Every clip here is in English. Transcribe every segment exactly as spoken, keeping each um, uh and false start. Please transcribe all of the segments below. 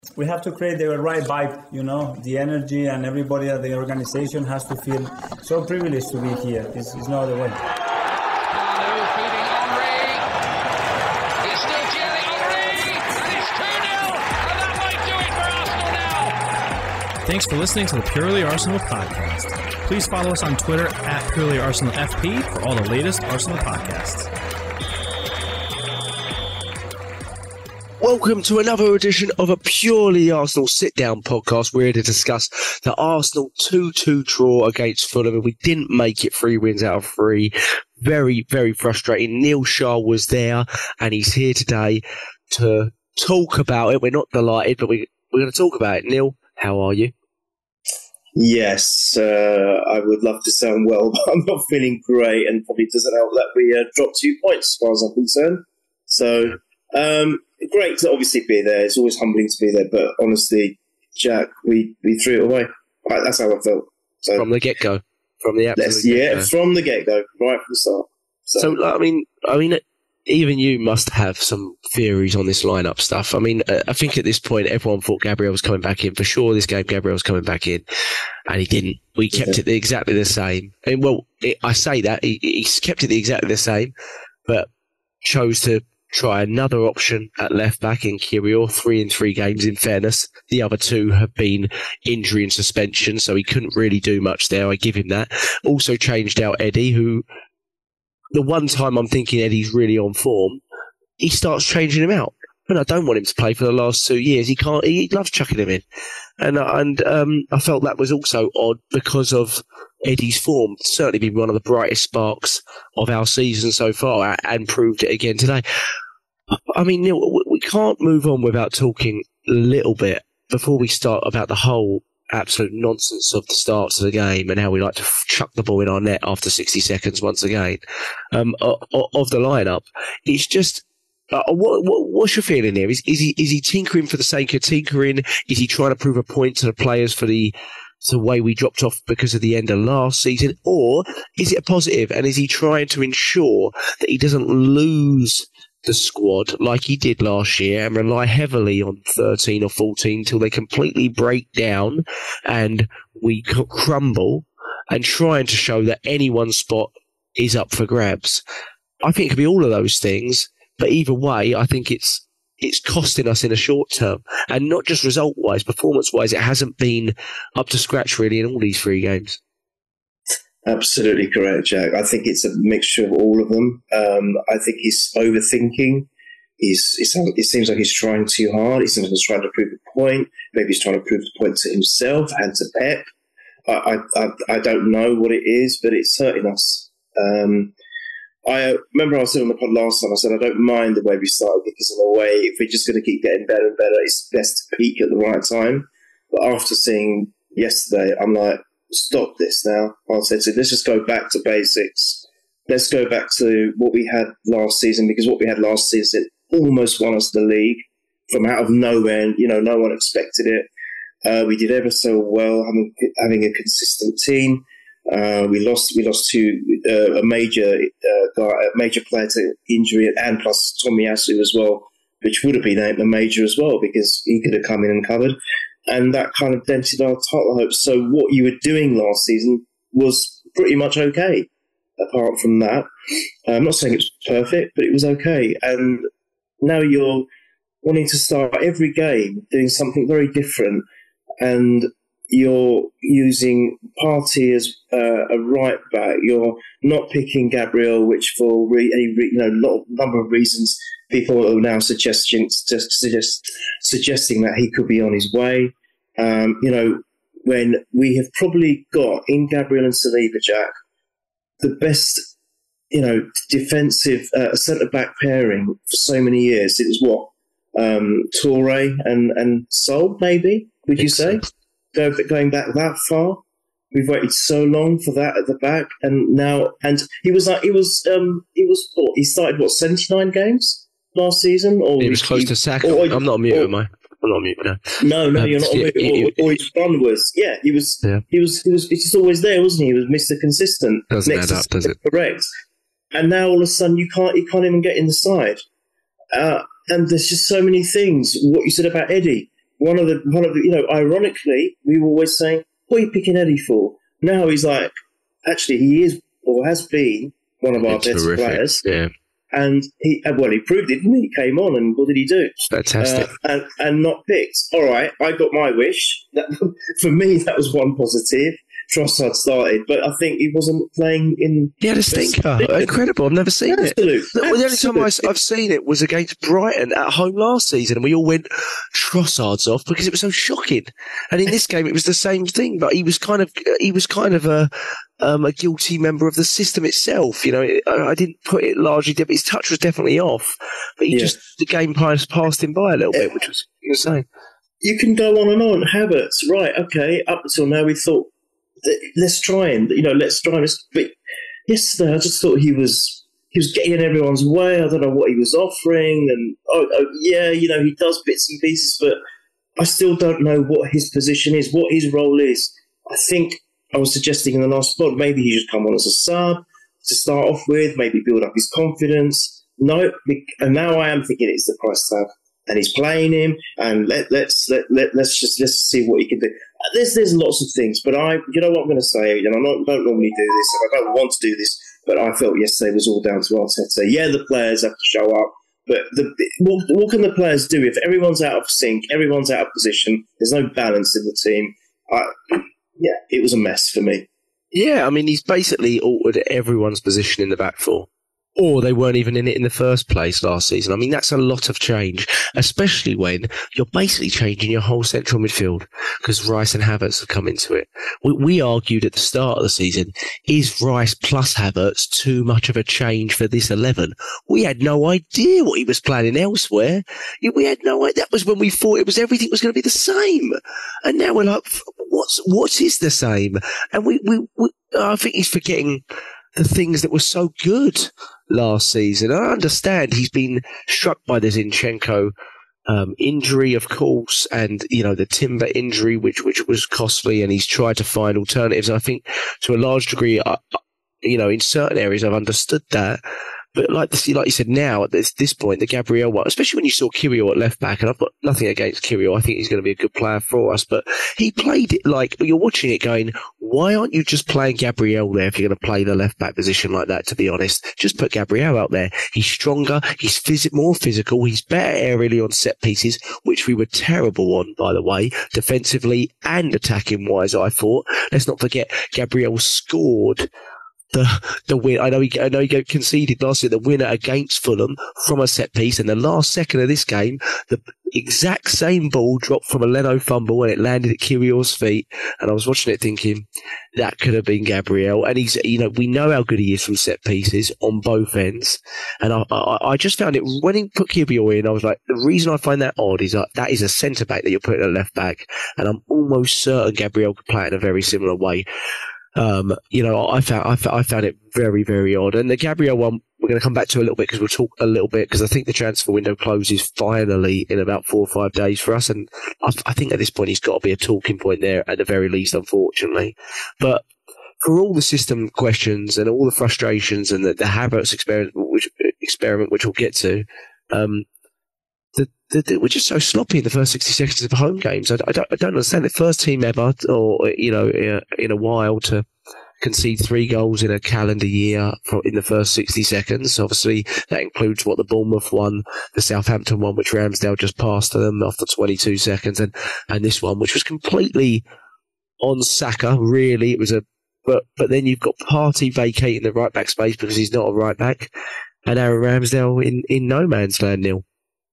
We have to create the right vibe, you know, the energy, and everybody at the organization has to feel so privileged to be here. It's, it's no other way. Thanks for listening to the Purely Arsenal podcast. Please follow us on Twitter at Purely Arsenal F P for all the latest Arsenal podcasts. Welcome to another edition of a Purely Arsenal sit-down podcast. We're here to discuss the Arsenal two two draw against Fulham. We didn't make it three wins out of three. Very, very frustrating. Neil Shah was there, and he's here today to talk about it. We're not delighted, but we, we're going to talk about it. Neil, how are you? Yes, uh, I would love to sound well, but I'm not feeling great, and probably doesn't help that we uh, dropped two points as far as I'm concerned. So, um, great to obviously be there. It's always humbling to be there, but honestly, Jack, we, we threw it away. Right, that's how I felt. So, from the get-go. From the absolute Yeah, get-go. from the get-go, right from the start. So, so I mean, I mean, even you must have some theories on this lineup stuff. I mean, I think at this point, everyone thought Gabriel was coming back in. For sure, this game, Gabriel was coming back in, and he didn't. We kept yeah. it exactly the same. And well, it, I say that, he, he's kept it exactly the same, but chose to try another option at left back in Kirill. Three in three games, in fairness. The other two have been injury and suspension, so he couldn't really do much there. I give him that. Also changed out Eddie, who... The one time I'm thinking Eddie's really on form, he starts changing him out. And I don't want him to play for the last two years. He can't. He loves chucking him in. And and um, I felt that was also odd because of Eddie's form. Certainly been one of the brightest sparks of our season so far, and proved it again today. I mean, Neil, we can't move on without talking a little bit before we start about the whole absolute nonsense of the starts of the game and how we like to chuck the ball in our net after sixty seconds once again um, of, of the lineup. It's just, uh, what, what, what's your feeling there? Is, is he is he tinkering for the sake of tinkering? Is he trying to prove a point to the players for the, the way we dropped off because of the end of last season? Or is it a positive, and is he trying to ensure that he doesn't lose the squad like he did last year and rely heavily on thirteen or fourteen till they completely break down and we c- crumble, and trying to show that any one spot is up for grabs? I think it could be all of those things, but either way, I think it's it's costing us in the short term, and not just result-wise, performance-wise. It hasn't been up to scratch really in all these three games. Absolutely correct, Jack. I think it's a mixture of all of them. Um, I think he's overthinking. He's, he's, it seems like he's trying too hard. He seems like he's trying to prove a point. Maybe he's trying to prove the point to himself and to Pep. I, I, I don't know what it is, but it's hurting us. Um, I remember I said on the pod last time, I said I don't mind the way we started, because in a way, if we're just going to keep getting better and better, it's best to peak at the right time. But after seeing yesterday, I'm like, stop this now. I said, so let's just go back to basics. Let's go back to what we had last season, because what we had last season almost won us the league from out of nowhere. And, you know, no one expected it. Uh, we did ever so well, having having a consistent team. Uh, we lost we lost to uh, a major uh, guy, a major player to injury, and plus Tomiyasu as well, which would have been a major as well, because he could have come in and covered. And that kind of dented our title hopes. So what you were doing last season was pretty much okay, apart from that. I'm not saying it was perfect, but it was okay. And now you're wanting to start every game doing something very different, and you're using Partey as uh, a right back. You're not picking Gabriel, which for re- a re- you know lot, number of reasons, people are now suggesting just suggest, suggesting that he could be on his way. Um, you know, when we have probably got in Gabriel and Saliba, Jack, the best, you know, defensive uh, centre back pairing for so many years. It was what um, Toure and and Sol, maybe. Would you say? Go, going back that far, we've waited so long for that at the back, and now, and he was like, he was, um, he was, what, he started what seventy-nine games last season, or he was close he, to Saka. Or, I'm not on mute, or, am I? I'm not on mute now. No, no, um, you're not on mute. Yeah, or, or his run was, yeah, he was, yeah. he was, he was, he's just always there, wasn't he? He was Mister Consistent. Doesn't add up, does it? Correct. And now all of a sudden you can't, you can't even get in the side. Uh, and there's just so many things. What you said about Eddie. one of the, one of the, you know, ironically, we were always saying, what are you picking Eddie for? Now he's like, actually, he is or has been one of our It's best horrific. players. Yeah. And he, well, he proved it, didn't he? He came on, and what did he do? Fantastic. Uh, and, and not picked. All right, I got my wish. That, for me, that was one positive. Trossard started, but I think he wasn't playing in... He had a stinker. Incredible. I've never seen Absolute, it. The, the only time I, absolutely. I've seen it was against Brighton at home last season, and we all went Trossard's off because it was so shocking. And in this game, it was the same thing, but he was kind of he was kind of a um, a guilty member of the system itself. You know, it, I, I didn't put it largely. His touch was definitely off, but he Yeah. just the game passed passed him by a little bit, which was insane. You can go on and on. Havertz, right, okay, up until now we thought, let's try and, you know, let's try and... But yesterday I just thought he was he was getting in everyone's way. I don't know what he was offering. And, oh, oh, yeah, you know, he does bits and pieces, but I still don't know what his position is, what his role is. I think I was suggesting in the last spot, maybe he should come on as a sub to start off with, maybe build up his confidence. No, and now I am thinking it's the price tag. And he's playing him, and let, let's let, let let's just let's see what he can do. There's there's lots of things, but I you know what I'm going to say, and I don't, don't normally do this, and I don't want to do this, but I felt yesterday was all down to Arteta. Yeah, the players have to show up, but the, what, what can the players do if everyone's out of sync, everyone's out of position, there's no balance in the team? I, yeah, it was a mess for me. Yeah, I mean, he's basically altered everyone's position in the back four. Or they weren't even in it in the first place last season. I mean, that's a lot of change, especially when you're basically changing your whole central midfield because Rice and Havertz have come into it. We, we argued at the start of the season, is Rice plus Havertz too much of a change for this eleven? We had no idea what he was planning elsewhere. We had no idea. That was when we thought it was everything was going to be the same. And now we're like, what's, what is the same? And we, we, we I think he's forgetting the things that were so good last season. I understand he's been struck by the Zinchenko um, injury, of course, and you know the Timber injury, which which was costly, and he's tried to find alternatives. And I think to a large degree, I, you know, in certain areas, I've understood that. But like this, like you said, now at this, this point, the Gabriel one, especially when you saw Kirill at left back, and I've got nothing against Kirill, I think he's going to be a good player for us. But he played it like you're watching it, going, why aren't you just playing Gabriel there if you're going to play the left back position like that? To be honest, just put Gabriel out there. He's stronger, he's phys- more physical, he's better aerially on set pieces, which we were terrible on, by the way, defensively and attacking wise. I thought. Let's not forget, Gabriel scored the the win. I know he I know he conceded last year the winner against Fulham from a set piece, and the last second of this game, the exact same ball dropped from a Leno fumble and it landed at Kirill's feet. And I was watching it thinking that could have been Gabriel. And he's, you know, we know how good he is from set pieces on both ends. And I I, I just found it when he put Kirill in, I was like, the reason I find that odd is that that is a centre back that you're putting at left back, and I'm almost certain Gabriel could play it in a very similar way. Um, you know, I found, I found I found it very, very odd. And the Gabriel one, we're going to come back to a little bit because we'll talk a little bit because I think the transfer window closes finally in about four or five days for us. And I, I think at this point he's got to be a talking point there at the very least, unfortunately. But for all the system questions and all the frustrations and the, the Havertz experiment, which, experiment, which we'll get to, um, The, the, the, we're just so sloppy in the first sixty seconds of home games. I, I, don't, I don't understand. The first team ever, or you know, in a, in a while, to concede three goals in a calendar year for, in the first sixty seconds. Obviously, that includes what the Bournemouth one, the Southampton one, which Ramsdale just passed to them after twenty-two seconds, and, and this one, which was completely on Saka. Really, it was a. But but then you've got Partey vacating the right back space because he's not a right back, and Aaron Ramsdale in, in no man's land, Neil.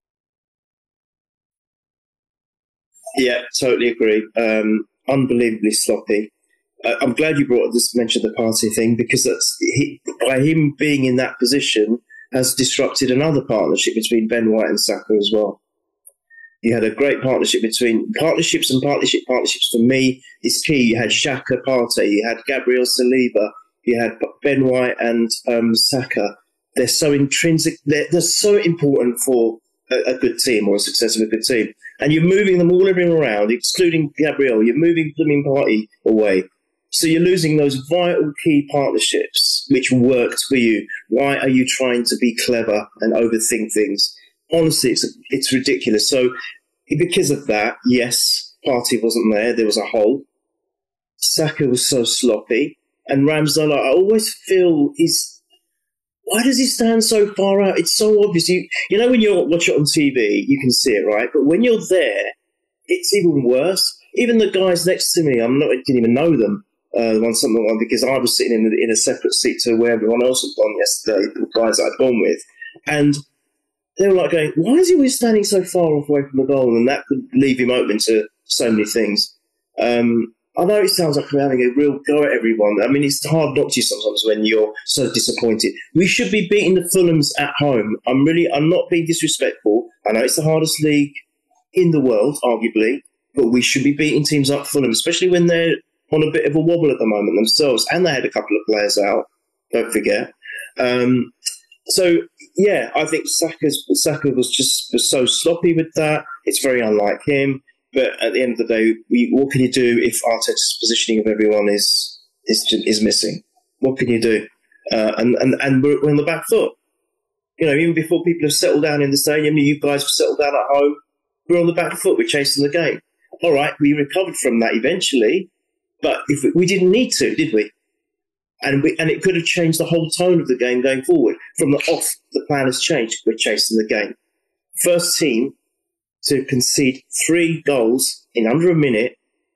Yeah, totally agree. Um, unbelievably sloppy. Uh, I'm glad you brought this mentioned the Partey thing because that's he, by him being in that position has disrupted another partnership between Ben White and Saka as well. You had a great partnership between partnerships and partnership partnerships. For me, is key. You had Xhaka, Partey, you had Gabriel Saliba, you had Ben White and um, Saka. They're so intrinsic. They're, they're so important for a, a good team or a success of a good team. And you're moving them all around, excluding Gabriel. You're moving Blooming Partey away. So you're losing those vital key partnerships which worked for you. Why are you trying to be clever and overthink things? Honestly, it's it's ridiculous. So because of that, yes, Partey wasn't there. There was a hole. Saka was so sloppy. And Ramsdale, I always feel he's... Why does he stand so far out? It's so obvious. You you know when you watch it on T V, you can see it, right? But when you're there, it's even worse. Even the guys next to me, I'm not, I didn't even know them, uh, on something like because I was sitting in, in a separate seat to where everyone else had gone yesterday, the guys that I'd gone with. And they were like going, why is he always standing so far away from the goal? And that could leave him open to so many things. Um, I know it sounds like I'm having a real go at everyone. I mean, it's hard not to sometimes when you're so disappointed. We should be beating the Fulhams at home. I'm really, I'm not being disrespectful. I know it's the hardest league in the world, arguably, but we should be beating teams like Fulham, especially when they're on a bit of a wobble at the moment themselves. And they had a couple of players out, don't forget. Um, so, yeah, I think Saka's, Saka was just was so sloppy with that. It's very unlike him. But at the end of the day, we, what can you do if Arteta's positioning of everyone is is is missing? What can you do? Uh, and, and, and we're, we're on the back foot. You know, even before people have settled down in the stadium, you guys have settled down at home, we're on the back foot, we're chasing the game. All right, we recovered from that eventually, but if we, we didn't need to, did we? And we, and it could have changed the whole tone of the game going forward. From the off, the plan has changed. We're chasing the game. First team to concede three goals in under a minute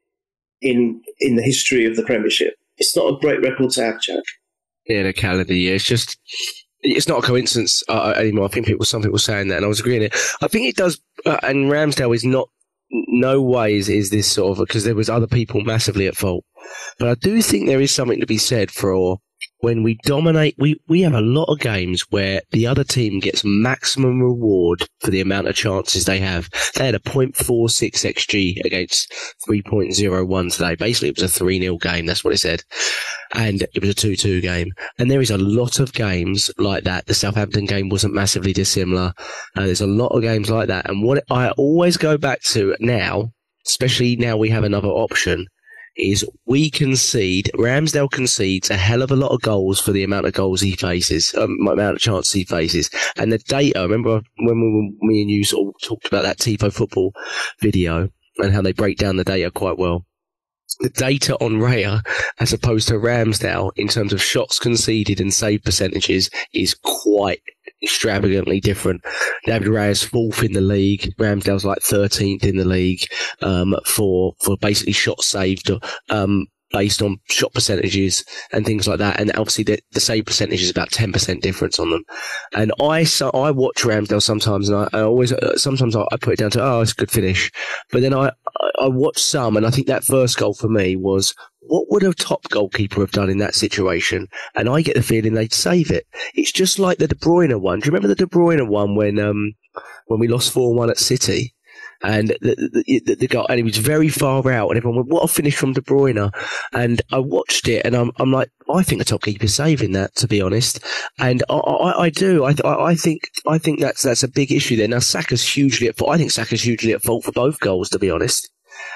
in in the history of the Premiership. It's not a great record to have, Jack. Yeah, the calendar year. It's just, it's not a coincidence uh, anymore. I think people, some people were saying that, and I was agreeing it. I think it does, uh, and Ramsdale is not, no ways is this sort of, because there was other people massively at fault. But I do think there is something to be said for when we dominate. We, we have a lot of games where the other team gets maximum reward for the amount of chances they have. They had a point four six X G against three point oh one today. Basically, it was a three nil game. That's what it said. And it was a two two game. And there is a lot of games like that. The Southampton game wasn't massively dissimilar. Uh, there's a lot of games like that. And what I always go back to now, especially now we have another option, is we concede, Ramsdale concedes a hell of a lot of goals for the amount of goals he faces, um, amount of chances he faces. And the data, remember when we were, me and you sort of talked about that Tifo Football video and how they break down the data quite well. The data on Raya, as opposed to Ramsdale, in terms of shots conceded and save percentages, is quite extravagantly different. David Raya's fourth in the league. Ramsdale's like thirteenth in the league um, for for basically shots saved um, based on shot percentages and things like that. And obviously the, the save percentage is about ten percent difference on them. And I so I watch Ramsdale sometimes, and I, I always uh, sometimes I, I put it down to, oh, it's a good finish. But then I, I, I watch some, and I think that first goal for me was, what would a top goalkeeper have done in that situation? And I get the feeling they'd save it. It's just like the De Bruyne one. Do you remember the De Bruyne one when um when we lost four one at City? And the, the, the, the guy, and he was very far out, and everyone went, what a finish from De Bruyne. And I watched it, and I'm, I'm like, I think the top keeper's saving that, to be honest. And I, I, I do. I, I think, I think that's, that's a big issue there. Now, Saka's hugely at fault. I think Saka's hugely at fault for both goals, to be honest.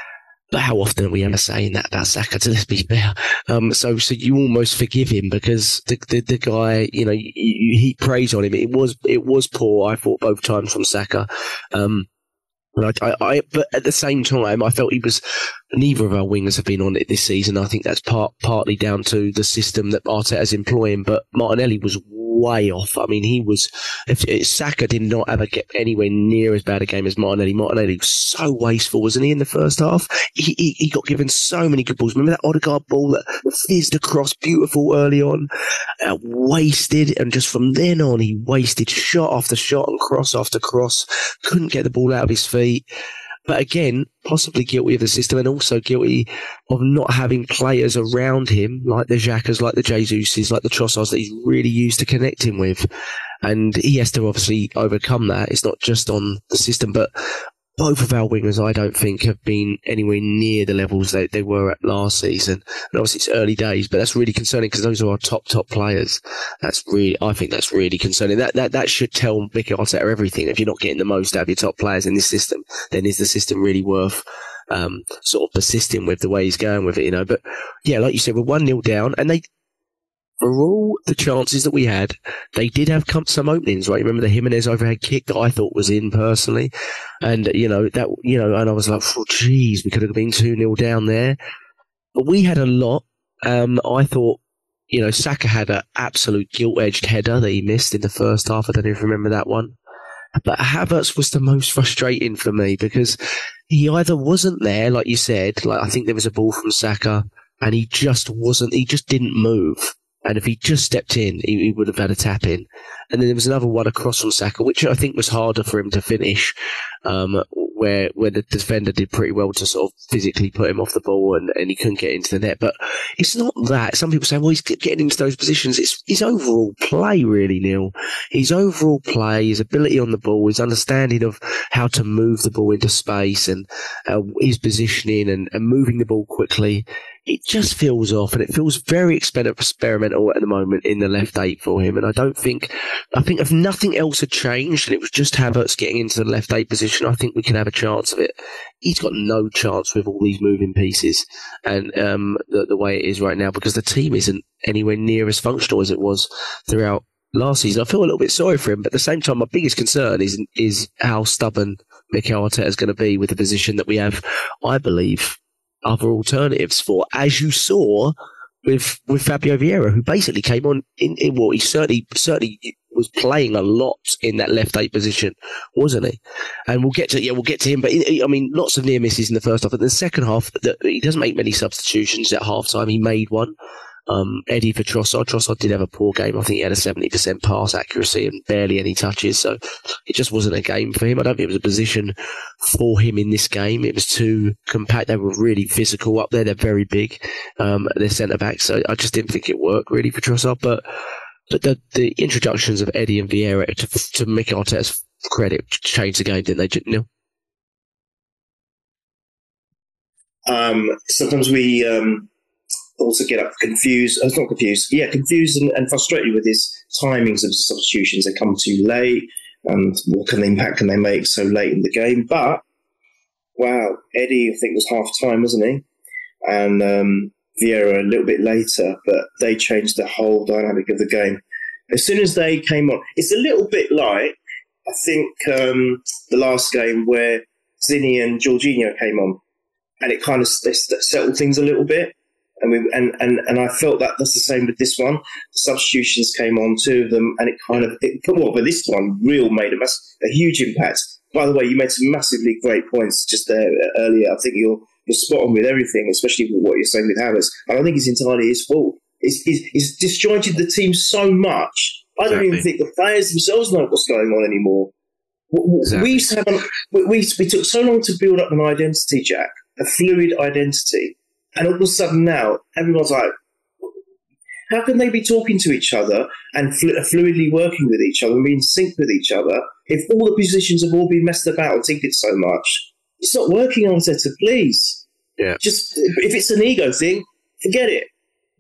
But how often are we ever saying that about Saka, to let's be fair? Um, so, so you almost forgive him because the, the, the guy, you know, you, you heap praise on him. It was, it was poor, I thought, both times from Saka. Um, I, I, I, but at the same time, I felt he was. Neither of our wingers have been on it this season. I think that's part partly down to the system that Arteta's employing. But Martinelli was way off. I mean, he was. If, if Saka did not ever get anywhere near as bad a game as Martinelli. Martinelli was so wasteful, wasn't he? In the first half, he he, he got given so many good balls. Remember that Odegaard ball that fizzed across, beautiful early on, uh, wasted, and just from then on, he wasted shot after shot and cross after cross. Couldn't get the ball out of his feet. But again, possibly guilty of the system and also guilty of not having players around him, like the Xhakas, like the Jesuses, like the Trossards, that he's really used to connecting with. And he has to obviously overcome that. It's not just on the system, but both of our wingers, I don't think, have been anywhere near the levels they, they were at last season. And obviously it's early days, but that's really concerning because those are our top, top players. That's really, I think that's really concerning. That, that, that should tell Mikel Arteta everything. If you're not getting the most out of your top players in this system, then is the system really worth, um, sort of persisting with the way he's going with it, you know? But yeah, like you said, we're one nil down, and they, for all the chances that we had, they did have come, some openings, right? Remember the Jimenez overhead kick that I thought was in personally, and you know that you know, and I was like, oh, geez, we could have been two nil down there, but we had a lot. Um, I thought, you know, Saka had an absolute gilt-edged header that he missed in the first half. I don't know if you remember that one, but Havertz was the most frustrating for me because he either wasn't there, like you said, like I think there was a ball from Saka, and he just wasn't, he just didn't move. And if he just stepped in, he, he would have had a tap in. And then there was another one across from Saka, which I think was harder for him to finish, um, where where the defender did pretty well to sort of physically put him off the ball and, and he couldn't get into the net. But it's not that. Some people say, well, he's getting into those positions. It's his overall play, really, Neil. His overall play, his ability on the ball, his understanding of how to move the ball into space and uh, his positioning and, and moving the ball quickly. It just feels off, and it feels very experimental at the moment in the left eight for him. And I don't think, I think if nothing else had changed and it was just Havertz getting into the left eight position, I think we can have a chance of it. He's got no chance with all these moving pieces and um, the, the way it is right now, because the team isn't anywhere near as functional as it was throughout last season. I feel a little bit sorry for him, but at the same time, my biggest concern is is how stubborn Mikel Arteta is going to be with the position that we have, I believe, other alternatives for, as you saw with with Fabio Vieira, who basically came on in, in what he certainly certainly was playing a lot in that left eight position, wasn't he? And we'll get to yeah we'll get to him, but I mean, lots of near misses in the first half. But in the second half, the, he doesn't make many substitutions at half time. He made one. Um, Eddie for Trossard. Trossard did have a poor game. I think he had a seventy percent pass accuracy and barely any touches. So it just wasn't a game for him. I don't think it was a position for him in this game. It was too compact. They were really physical up there. They're very big. Um, they're centre backs. So I just didn't think it worked really for Trossard. But, but the, the introductions of Eddie and Vieira, to, to Mikel Arteta's credit, changed the game, didn't they, Neil? Um, sometimes we, um, also get up confused, uh, not confused, yeah, confused and, and frustrated with his timings of substitutions. They come too late, and what kind of impact can they make so late in the game? But, wow, Eddie, I think, was half-time, wasn't he? And um, Vieira a little bit later, but they changed the whole dynamic of the game. As soon as they came on, it's a little bit like, I think, um, the last game where Zinni and Jorginho came on, and it kind of settled things a little bit. And, we, and and and I felt that that's the same with this one. The substitutions came on, two of them, and it kind of, it, well, but this one real made a, mass, a huge impact. By the way, you made some massively great points just there earlier. I think you're, you're spot on with everything, especially with what you're saying with Havertz. I don't think it's entirely his fault. He's, he's, he's disjointed the team so much. I don't exactly. even think the players themselves know what's going on anymore. Exactly. We used to have, an, we, we, we took so long to build up an identity, Jack, a fluid identity. And all of a sudden now, everyone's like, how can they be talking to each other and flu- fluidly working with each other and be in sync with each other if all the positions have all been messed about and tinkered so much? It's not working, Arteta, please. Yeah. Just, if it's an ego thing, forget it.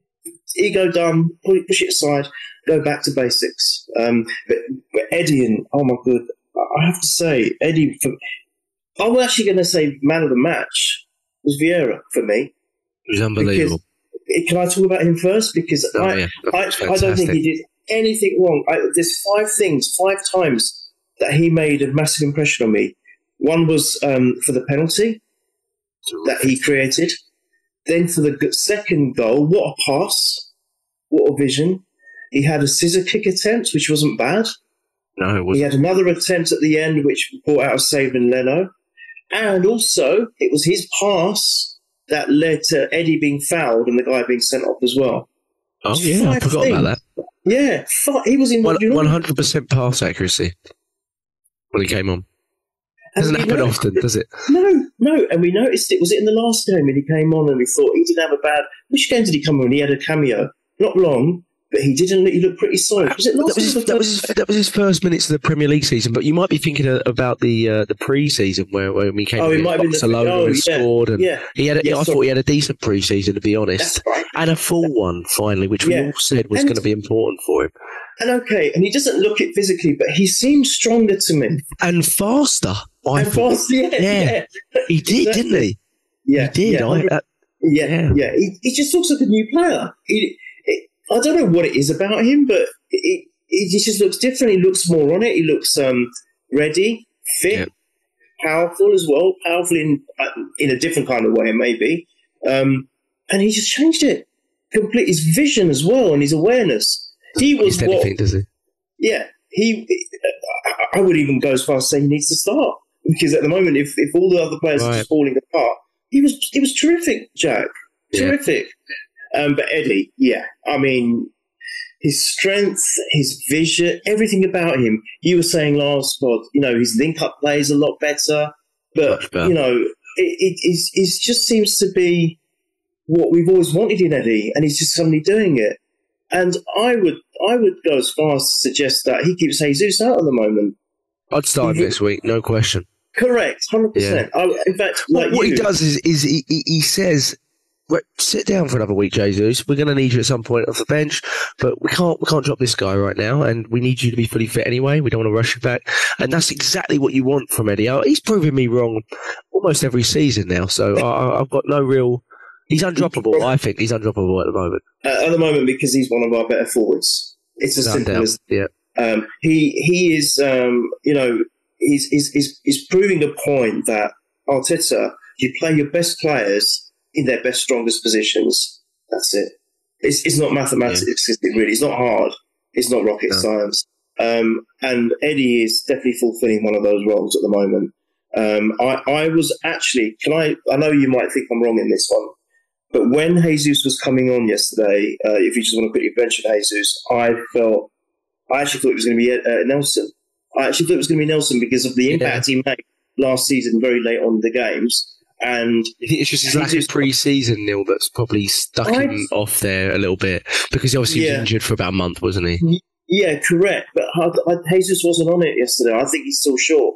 Ego done, push it aside, go back to basics. Um, but, but Eddie, and oh my God, I have to say, Eddie, for, I was actually going to say man of the match was Vieira for me. It was unbelievable. Because, can I talk about him first? Because oh, I, yeah. I, I don't think he did anything wrong. I, there's five things, five times that he made a massive impression on me. One was um, for the penalty that he created. Then for the second goal, what a pass, what a vision. He had a scissor kick attempt, which wasn't bad. No, it wasn't. He had another attempt at the end, which brought out a save in Leno. And also, it was his pass that led to Eddie being fouled and the guy being sent off as well. Oh, yeah, Five I forgot things. about that. Yeah, five, he was in One, one hundred percent pass accuracy when he came on. Doesn't happen noticed, often, does it? No, no. And we noticed it. Was it in the last game when he came on and we thought he didn't have a bad... Which game did he come on? He had a cameo. Not long, but he didn't. He looked pretty solid. Was it last that, was his, that, was his, that was his first minutes of the Premier League season, but you might be thinking about the uh, the pre-season where, where he came oh, in Barcelona oh, and yeah, scored. And yeah, he had a, yeah, I sorry. thought he had a decent pre-season, to be honest. Right. And a full one, finally, which we yeah. all said was going to be important for him. And okay, and he doesn't look it physically, but he seems stronger to me. And faster. I and faster, yeah, yeah. yeah. He did, exactly. didn't he? Yeah, he did. Yeah, I, uh, yeah, yeah. yeah. He, he just looks like a new player. He, it, I don't know what it is about him, but it, it just looks different. He looks more on it. He looks um, ready, fit, yeah. powerful as well. Powerful in uh, in a different kind of way, maybe. Um, and he just changed it. Complete his vision as well and his awareness. He was what, anything, does he? Yeah, he. I would even go as far as to say he needs to start, because at the moment, if, if all the other players right. are just falling apart, he was he was terrific, Jack. Terrific. Yeah. Um, but Eddie, yeah, I mean, his strength, his vision, everything about him. You were saying last pod, you know, his link-up play is a lot better, but better. you know, it, it, it, it just seems to be what we've always wanted in Eddie, and he's just suddenly doing it. And I would, I would go as far as to suggest that he keeps Jesus out at the moment. I'd start him next week, no question. Correct, hundred yeah. percent. In fact, like what you, he does is, is he, he, he says, "Right, sit down for another week, Jesus. We're going to need you at some point off the bench, but we can't, we can't drop this guy right now, and we need you to be fully fit anyway. We don't want to rush you back." And that's exactly what you want from Eddie. He's proven me wrong almost every season now, so I, I've got no real. He's undroppable. I think he's undroppable at the moment. Uh, at the moment, because he's one of our better forwards. It's as no simple doubt. as yeah. Um, he he is, um, you know, he's, he's he's he's proving a point that Arteta, you play your best players in their best, strongest positions. That's it. It's it's not mathematics, yeah. really. It's not hard. It's not rocket no. science. Um, and Eddie is definitely fulfilling one of those roles at the moment. Um, I I was actually, can I? I know you might think I'm wrong in this one. But when Jesus was coming on yesterday, uh, if you just want to quickly mention Jesus, I felt, I actually thought it was going to be uh, Nelson. I actually thought it was going to be Nelson because of the impact yeah. he made last season, very late on in the games. And I think it's just his lack of pre-season, Neil, that's probably stuck I, him off there a little bit, because he obviously yeah. was injured for about a month, wasn't he? Yeah, correct. But I, I, Jesus wasn't on it yesterday. I think he's still short.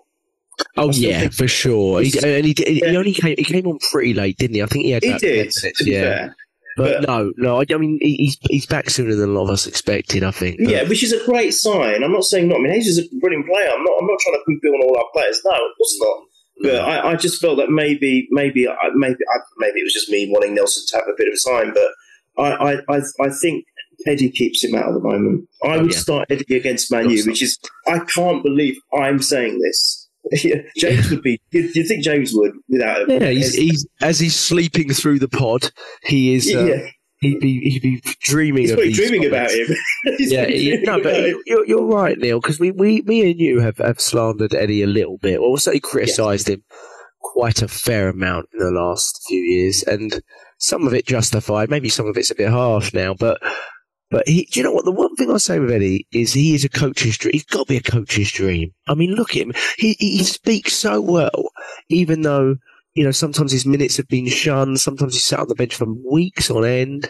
Oh yeah, for sure. He, and he, he, yeah. he only came. He came on pretty late, didn't he? I think he had. He about did. ten minutes, yeah. But, but no, no. I, I mean, he's he's back sooner than a lot of us expected. I think. But. Yeah, which is a great sign. I'm not saying not. I mean, Jesus is a brilliant player. I'm not. I'm not trying to poo-poo on all our players. No, of course not. But no. I, I just felt that maybe, maybe, maybe, maybe it was just me wanting Nelson to have a bit of time. But I, I, I, I think Eddie keeps him out at the moment. I would oh, yeah. start Eddie against Man U, which is I can't believe I'm saying this. Yeah, James would be. Do you think James would without? Yeah, he's, he's as he's sleeping through the pod. He is. Um, yeah. He'd be he'd be dreaming. He's of probably these dreaming comments. about him. yeah, he, no, but you're, you're right, Neil. Because we, we me and you have, have slandered Eddie a little bit, or certainly criticised yes. him quite a fair amount in the last few years, and some of it justified. Maybe some of it's a bit harsh now, but. But he, do you know what? The one thing I say with Eddie is he is a coach's dream. He's got to be a coach's dream. I mean, look at him. He he speaks so well, even though, you know, sometimes his minutes have been shunned. Sometimes he's sat on the bench for weeks on end.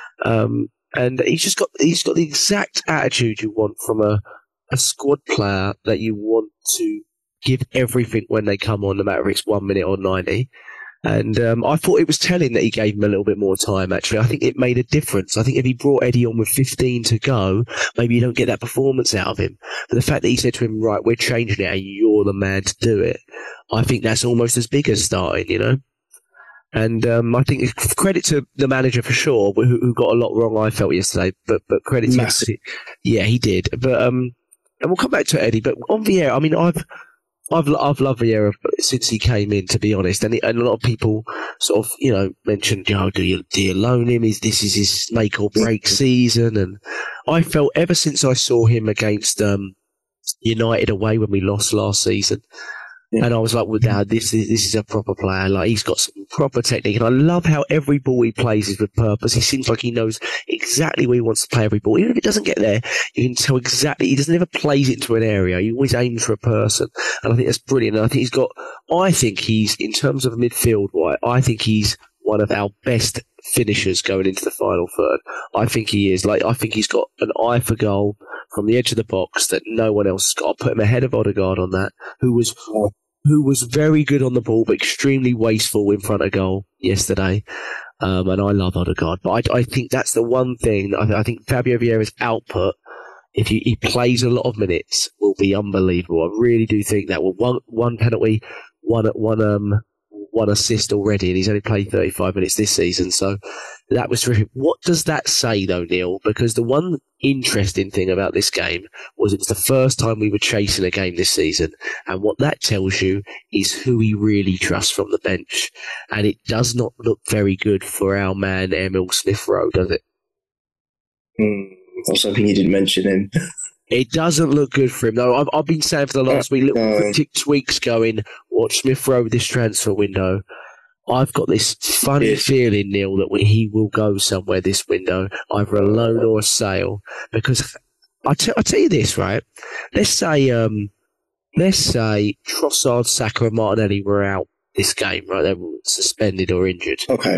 Um, and he's just got he's got the exact attitude you want from a, a squad player that you want to give everything when they come on, no matter if it's one minute or ninety. And um, I thought it was telling that he gave him a little bit more time, actually. I think it made a difference. I think if he brought Eddie on with fifteen to go, maybe you don't get that performance out of him. But the fact that he said to him, right, we're changing it and you're the man to do it, I think that's almost as big as starting, you know? And um, I think credit to the manager for sure, who, who got a lot wrong, I felt, yesterday. But but credit to him. Yeah, he did. But um, and we'll come back to Eddie. But on Vieira, I mean, I've... I've I've loved Vieira since he came in, to be honest, and, he, and a lot of people sort of, you know, mentioned, you know, do you do you loan him? Is this is his make or break season? And I felt ever since I saw him against um, United away when we lost last season, yeah. and I was like, well, now this is this is a proper player. Like, he's got some proper technique, and I love how every ball he plays is with purpose. He seems like he knows exactly where he wants to play every ball. Even if it doesn't get there, you can tell exactly. He doesn't ever plays it into an area. He always aims for a person, and I think that's brilliant. And I think he's got. I think he's, in terms of midfield, right? I think he's one of our best finishers going into the final third. I think he is. Like, I think he's got an eye for goal from the edge of the box that no one else has got. I put him ahead of Odegaard on that, who was. who was very good on the ball, but extremely wasteful in front of goal yesterday. Um, and I love Odegaard. But I, I think that's the one thing. That I, I think Fabio Vieira's output, if he, he plays a lot of minutes, will be unbelievable. I really do think that. Well, one one penalty, one one um one assist already, and he's only played thirty-five minutes this season. So that was terrific. What does that say, though, Neil? Because the one interesting thing about this game was it was the first time we were chasing a game this season, and what that tells you is who he really trusts from the bench, and it does not look very good for our man Emil Smith Rowe, does it? Mm, I was hoping you didn't mention him. It doesn't look good for him, though. I've, I've been saying for the last week, little No. cryptic tweaks going, watch Smith Rowe this transfer window. I've got this funny Yes. feeling, Neil, that we, he will go somewhere this window, either a loan or a sale. Because I t- I tell you this, right? Let's say, um, let's say Trossard, Saka, and Martinelli were out this game, right? They were suspended or injured. Okay.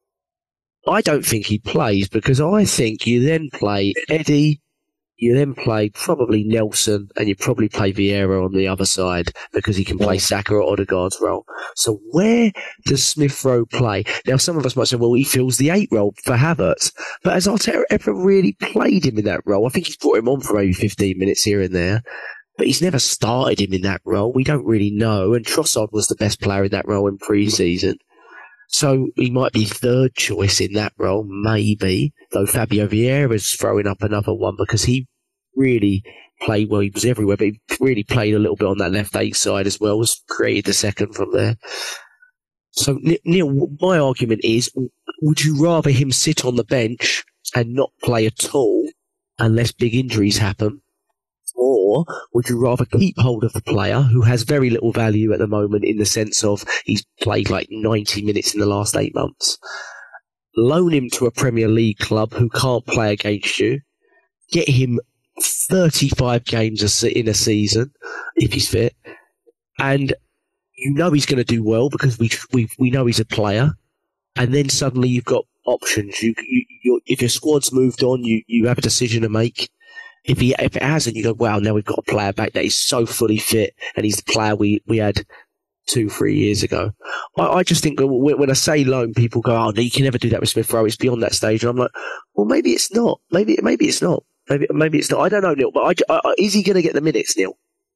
I don't think he plays because I think you then play Eddie. You then play probably Nelson, and you probably play Vieira on the other side because he can play Saka or Odegaard's role. So where does Smith Rowe play? Now, some of us might say, well, he fills the eight role for Havertz. But has Arteta ever really played him in that role? I think he's brought him on for maybe fifteen minutes here and there, but he's never started him in that role. We don't really know. And Trossard was the best player in that role in pre-season. So he might be third choice in that role, maybe, though Fabio Vieira is throwing up another one because he really played, well, he was everywhere, but he really played a little bit on that left eight side as well, was created the second from there. So, Neil, my argument is, would you rather him sit on the bench and not play at all unless big injuries happen? Or would you rather keep hold of the player who has very little value at the moment in the sense of he's played like ninety minutes in the last eight months, loan him to a Premier League club who can't play against you, get him thirty-five games in a season if he's fit, and you know he's going to do well because we we we know he's a player, and then suddenly you've got options. You, you you're, if your squad's moved on, you, you have a decision to make. If he if it hasn't, you go, wow, now we've got a player back that is so fully fit, and he's the player we, we had two, three years ago. I, I just think that when I say loan, people go, oh, no, you can never do that with Smith Rowe. It's beyond that stage. And I'm like, well, maybe it's not. Maybe maybe it's not. Maybe maybe it's not. I don't know, Neil. But I, I, is he going to get the minutes, Neil?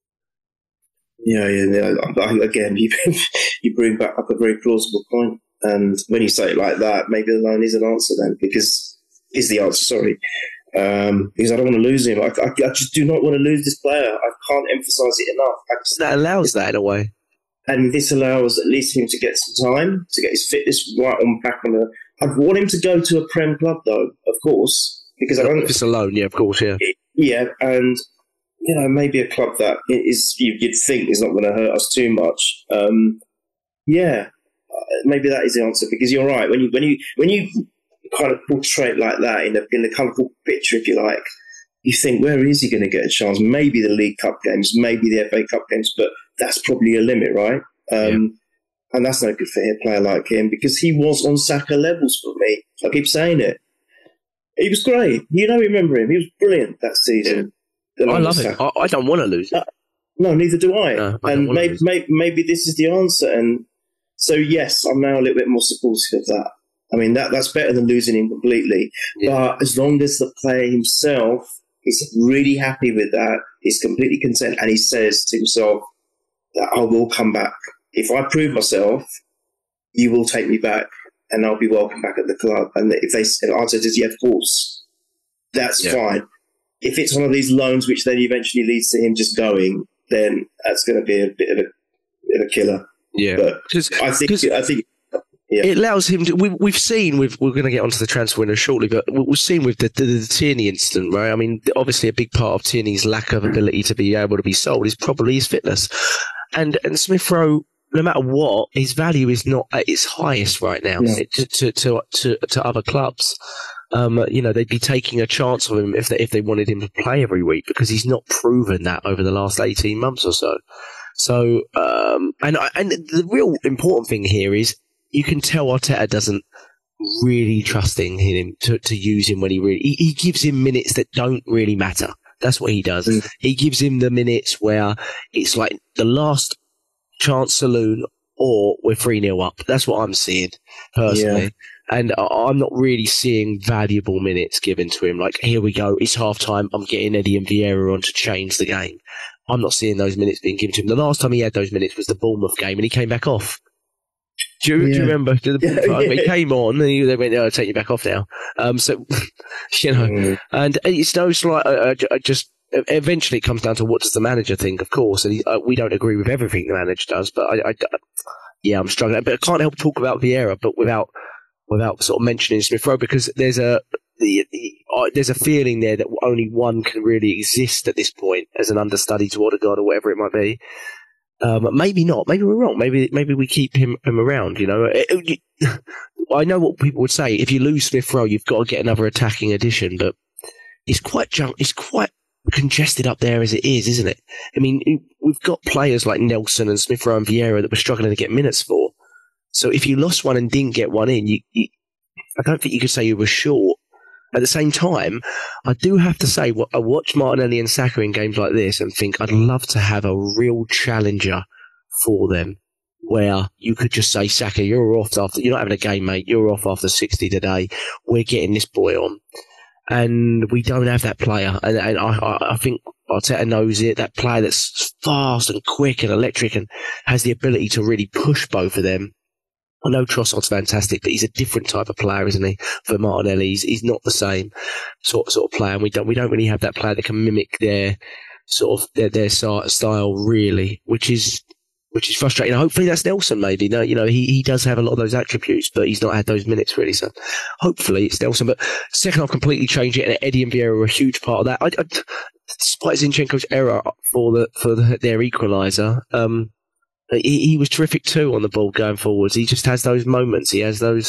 Yeah, yeah. yeah. I, again, you you bring back up a very plausible point. And when you say it like that, maybe the loan is an answer then, because is the answer. Sorry. Um, because I don't want to lose him. I, I, I just do not want to lose this player. I can't emphasise it enough. I just, that allows that in a way. And this allows at least him to get some time, to get his fitness right on back on the... I'd want him to go to a Prem club, though, of course, because I don't... If it's a loan, yeah, of course, yeah. Yeah, and, you know, maybe a club that is you'd think is not going to hurt us too much. Um, yeah, maybe that is the answer, because you're right. When you when you when you kind of portray it like that in a in a colourful picture, if you like, you think, where is he going to get a chance? Maybe the League Cup games, maybe the F A Cup games, but that's probably a limit, right? Um, yeah. And that's no good for a player like him, because he was on Saka levels for me. I keep saying it. He was great. You know, remember him. He was brilliant that season. Yeah. I love it. I, I don't want to lose it. Uh, no, neither do I. No, I and maybe, maybe, maybe this is the answer. And so, yes, I'm now a little bit more supportive of that. I mean, that that's better than losing him completely. Yeah. But as long as the player himself is really happy with that, he's completely content, and he says to himself that I will come back. If I prove myself, you will take me back, and I'll be welcome back at the club. And if they and answer is yeah, of course, that's yeah. fine. If it's one of these loans which then eventually leads to him just going, then that's going to be a bit of a, bit of a killer. Yeah, but I think I think. Yeah. It allows him to. We, we've seen. We've, we're going to get onto the transfer window shortly, but we've seen with the, the, the Tierney incident, right? I mean, obviously, a big part of Tierney's lack of ability to be able to be sold is probably his fitness. And and Smith Rowe, no matter what, his value is not at its highest right now no. to, to to to to other clubs. Um, you know, they'd be taking a chance on him if they if they wanted him to play every week, because he's not proven that over the last eighteen months or so. So, um, and and the real important thing here is, you can tell Arteta doesn't really trusting him to, to use him when he really... He, he gives him minutes that don't really matter. That's what he does. Mm. He gives him the minutes where it's like the last chance saloon or we're three nil up. That's what I'm seeing, personally. Yeah. And I'm not really seeing valuable minutes given to him. Like, here we go, it's half-time, I'm getting Eddie and Vieira on to change the game. I'm not seeing those minutes being given to him. The last time he had those minutes was the Bournemouth game, and he came back off. Do you, Yeah. do you remember the Yeah, time he yeah. came on and he, they went, "Oh, I'll take you back off now." Um, so, you know, Mm. and it's no slight. I, I, I just eventually it comes down to what does the manager think, of course, and he, uh, we don't agree with everything the manager does. But I, I, yeah, I'm struggling. But I can't help but talk about Vieira, but without without sort of mentioning Smith Rowe, because there's a the, the, uh, there's a feeling there that only one can really exist at this point as an understudy to Odegaard or whatever it might be. Um, maybe not. Maybe we're wrong. Maybe maybe we keep him, him around. You know, it, it, I know what people would say. If you lose Smith Rowe, you've got to get another attacking addition. But it's quite junk. It's quite congested up there as it is, isn't it? I mean, we've got players like Nelson and Smith Rowe and Vieira that we're struggling to get minutes for. So if you lost one and didn't get one in, you, you, I don't think you could say you were short. At the same time, I do have to say, I watch Martinelli and Saka in games like this and think I'd love to have a real challenger for them where you could just say, Saka, you're off after, you're not having a game, mate. You're off after sixty today. We're getting this boy on. And we don't have that player. And, and I, I think Arteta knows it, that player that's fast and quick and electric and has the ability to really push both of them. I know Trossard's fantastic, but he's a different type of player, isn't he? For Martinelli, he's, he's not the same sort sort of player, and we don't we don't really have that player that can mimic their sort of their their style really, which is which is frustrating. Hopefully that's Nelson. Maybe no, you know he he does have a lot of those attributes, but he's not had those minutes really. So hopefully it's Nelson. But second half completely changed it, and Eddie and Vieira were a huge part of that. I, I, despite Zinchenko's error for the for the, their equaliser. Um, He, he was terrific too on the ball going forwards. He just has those moments. He has those.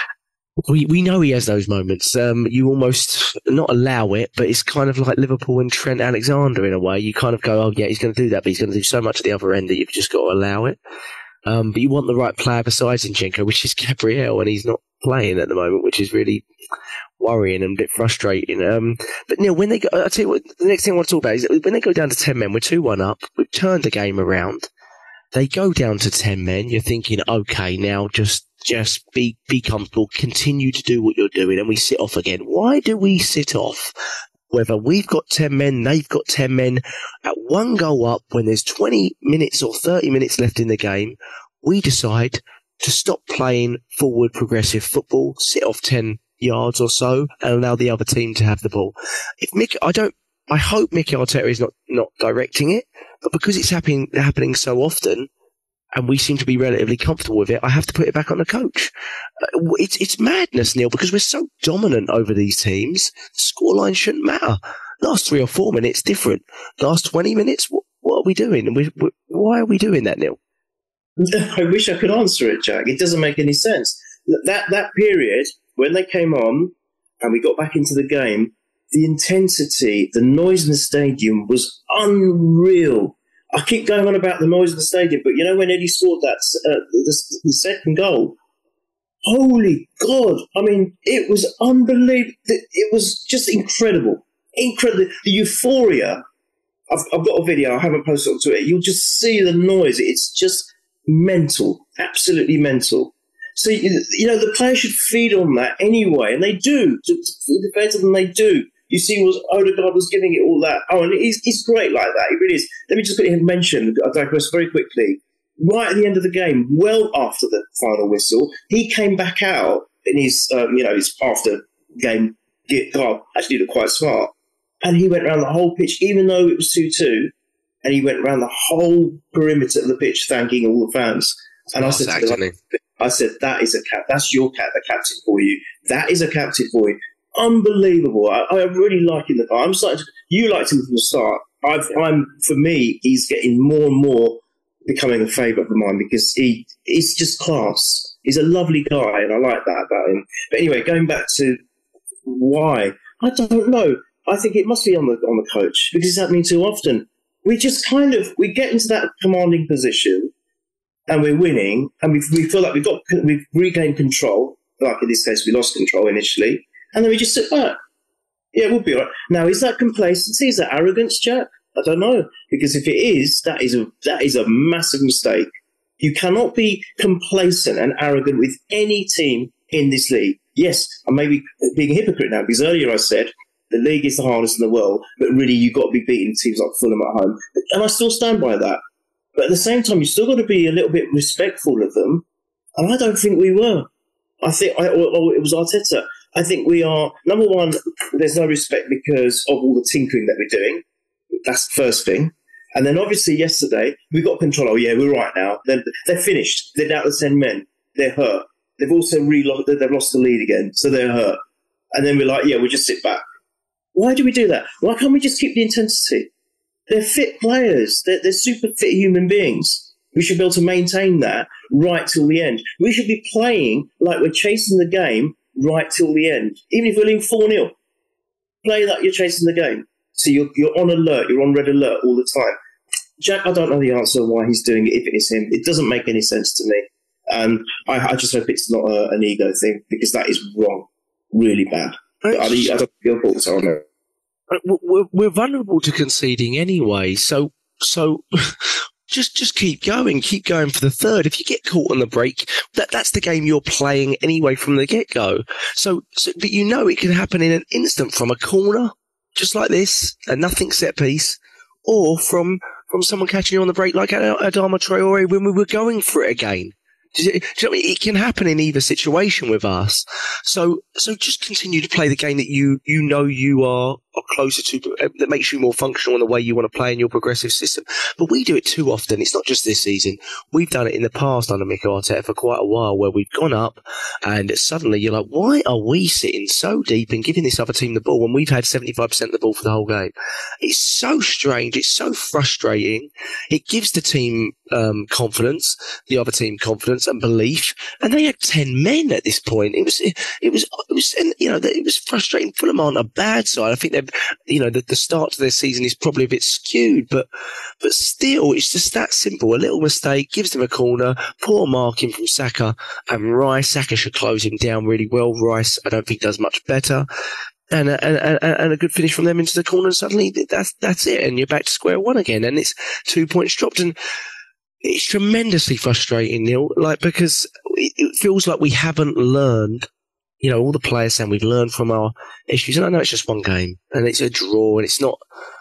We we know he has those moments. Um, you almost not allow it, but it's kind of like Liverpool and Trent Alexander in a way. You kind of go, oh yeah, he's going to do that, but he's going to do so much at the other end that you've just got to allow it. Um, but you want the right player besides Zinchenko, which is Gabriel, and he's not playing at the moment, which is really worrying and a bit frustrating. Um, but Neil, when they go, I'll tell you what. The next thing I want to talk about is when they go down to ten men. We're two one up. We've turned the game around. They go down to ten men. You're thinking, okay, now just just be be comfortable. Continue to do what you're doing, and we sit off again. Why do we sit off? Whether we've got ten men, they've got ten men. At one goal up, when there's twenty minutes or thirty minutes left in the game, we decide to stop playing forward progressive football, sit off ten yards or so, and allow the other team to have the ball. If Mick, I don't. I hope Mikel Arteta is not, not directing it, but because it's happening happening so often, and we seem to be relatively comfortable with it, I have to put it back on the coach. Uh, it's it's madness, Neil, because we're so dominant over these teams. The scoreline shouldn't matter. Last three or four minutes, different. Last twenty minutes, what, what are we doing? We, we, why are we doing that, Neil? I wish I could answer it, Jack. It doesn't make any sense. That that period when they came on and we got back into the game, the intensity, the noise in the stadium was unreal. I keep going on about the noise in the stadium, but you know when Eddie scored that uh, the, the second goal, holy God! I mean, it was unbelievable. It was just incredible, incredible. The euphoria. I've, I've got a video. I haven't posted it to it. You'll just see the noise. It's just mental, absolutely mental. So you, you know the players should feed on that anyway, and they do. To, to feed better than they do. You see, was Odegaard was giving it all that. Oh, and he's, he's great like that. He really is. Let me just quickly mention, I digress very quickly. Right at the end of the game, well after the final whistle, he came back out in his, um, you know, his after game. Oh, actually, looked quite smart, and he went around the whole pitch, even though it was two two, and he went around the whole perimeter of the pitch, thanking all the fans. And I said, to them, I said, that is a cap. That's your cap, the captain for you. That is a captain for you. Unbelievable. I, I really like him. I'm starting to, you liked him from the start. I've, I'm, for me, he's getting more and more becoming a favourite of mine because he he's just class. He's a lovely guy, and I like that about him. But anyway, going back to why, I don't know. I think it must be on the on the coach because it's happening too often. We just kind of we get into that commanding position, and we're winning, and we we feel like we've got we've regained control. Like in this case, we lost control initially. And then we just sit back. Yeah, we'll be all right. Now, is that complacency? Is that arrogance, Jack? I don't know. Because if it is, that is a that is a massive mistake. You cannot be complacent and arrogant with any team in this league. Yes, I may be being a hypocrite now, because earlier I said the league is the hardest in the world, but really you've got to be beating teams like Fulham at home. And I still stand by that. But at the same time, you've still got to be a little bit respectful of them And I don't think we were. I think I, or it was Arteta. I think we are, number one, there's no respect because of all the tinkering that we're doing. That's the first thing. And then obviously yesterday, we got control. Oh, yeah, we're right now. They're, they're finished. They're down to ten men. They're hurt. They've also re-lost, they've lost the lead again, so they're hurt. And then we're like, yeah, we'll just sit back. Why do we do that? Why can't we just keep the intensity? They're fit players. They're, they're super fit human beings. We should be able to maintain that right till the end. We should be playing like we're chasing the game right till the end. Even if we're leading four nil, play like you're chasing the game. So you're, you're on alert. You're on red alert all the time. Jack, I don't know the answer why he's doing it if it is him. It doesn't make any sense to me. And I, I just hope it's not a, an ego thing because that is wrong. Really bad. I, I don't know your thoughts on it. We're, we're vulnerable to conceding anyway, so so just just keep going, keep going for the third. If you get caught on the break, that that's the game you're playing anyway from the get go. So, so, but you know it can happen in an instant from a corner, just like this, a nothing set piece, or from from someone catching you on the break like Adama Traore when we were going for it again. Do you, do you know what I mean? It can happen in either situation with us. So, so just continue to play the game that you, you know you are, are closer to, that makes you more functional in the way you want to play in your progressive system. But we do it too often. It's not just this season. We've done it in the past under Mikel Arteta for quite a while where we've gone up and suddenly you're like, why are we sitting so deep and giving this other team the ball when we've had seventy-five percent of the ball for the whole game? It's so strange. It's so frustrating. It gives the team um, confidence, the other team confidence and belief. And they had ten men at this point. It was, it, it was, it was, you know, it was frustrating. Fulham aren't a bad side. I think they're, you know, the, the start to their season is probably a bit skewed, but, but still, it's just that simple. A little mistake gives them a corner, poor marking from Saka and Rice. Saka should close him down really well. Rice, I don't think does much better. And a, and, a, and a good finish from them into the corner. And suddenly that's, that's it. And you're back to square one again. And it's two points dropped. And it's tremendously frustrating, Neil, like, because it, it feels like we haven't learned. You know, all the players saying we've learned from our issues. And I know it's just one game and it's a draw and it's not,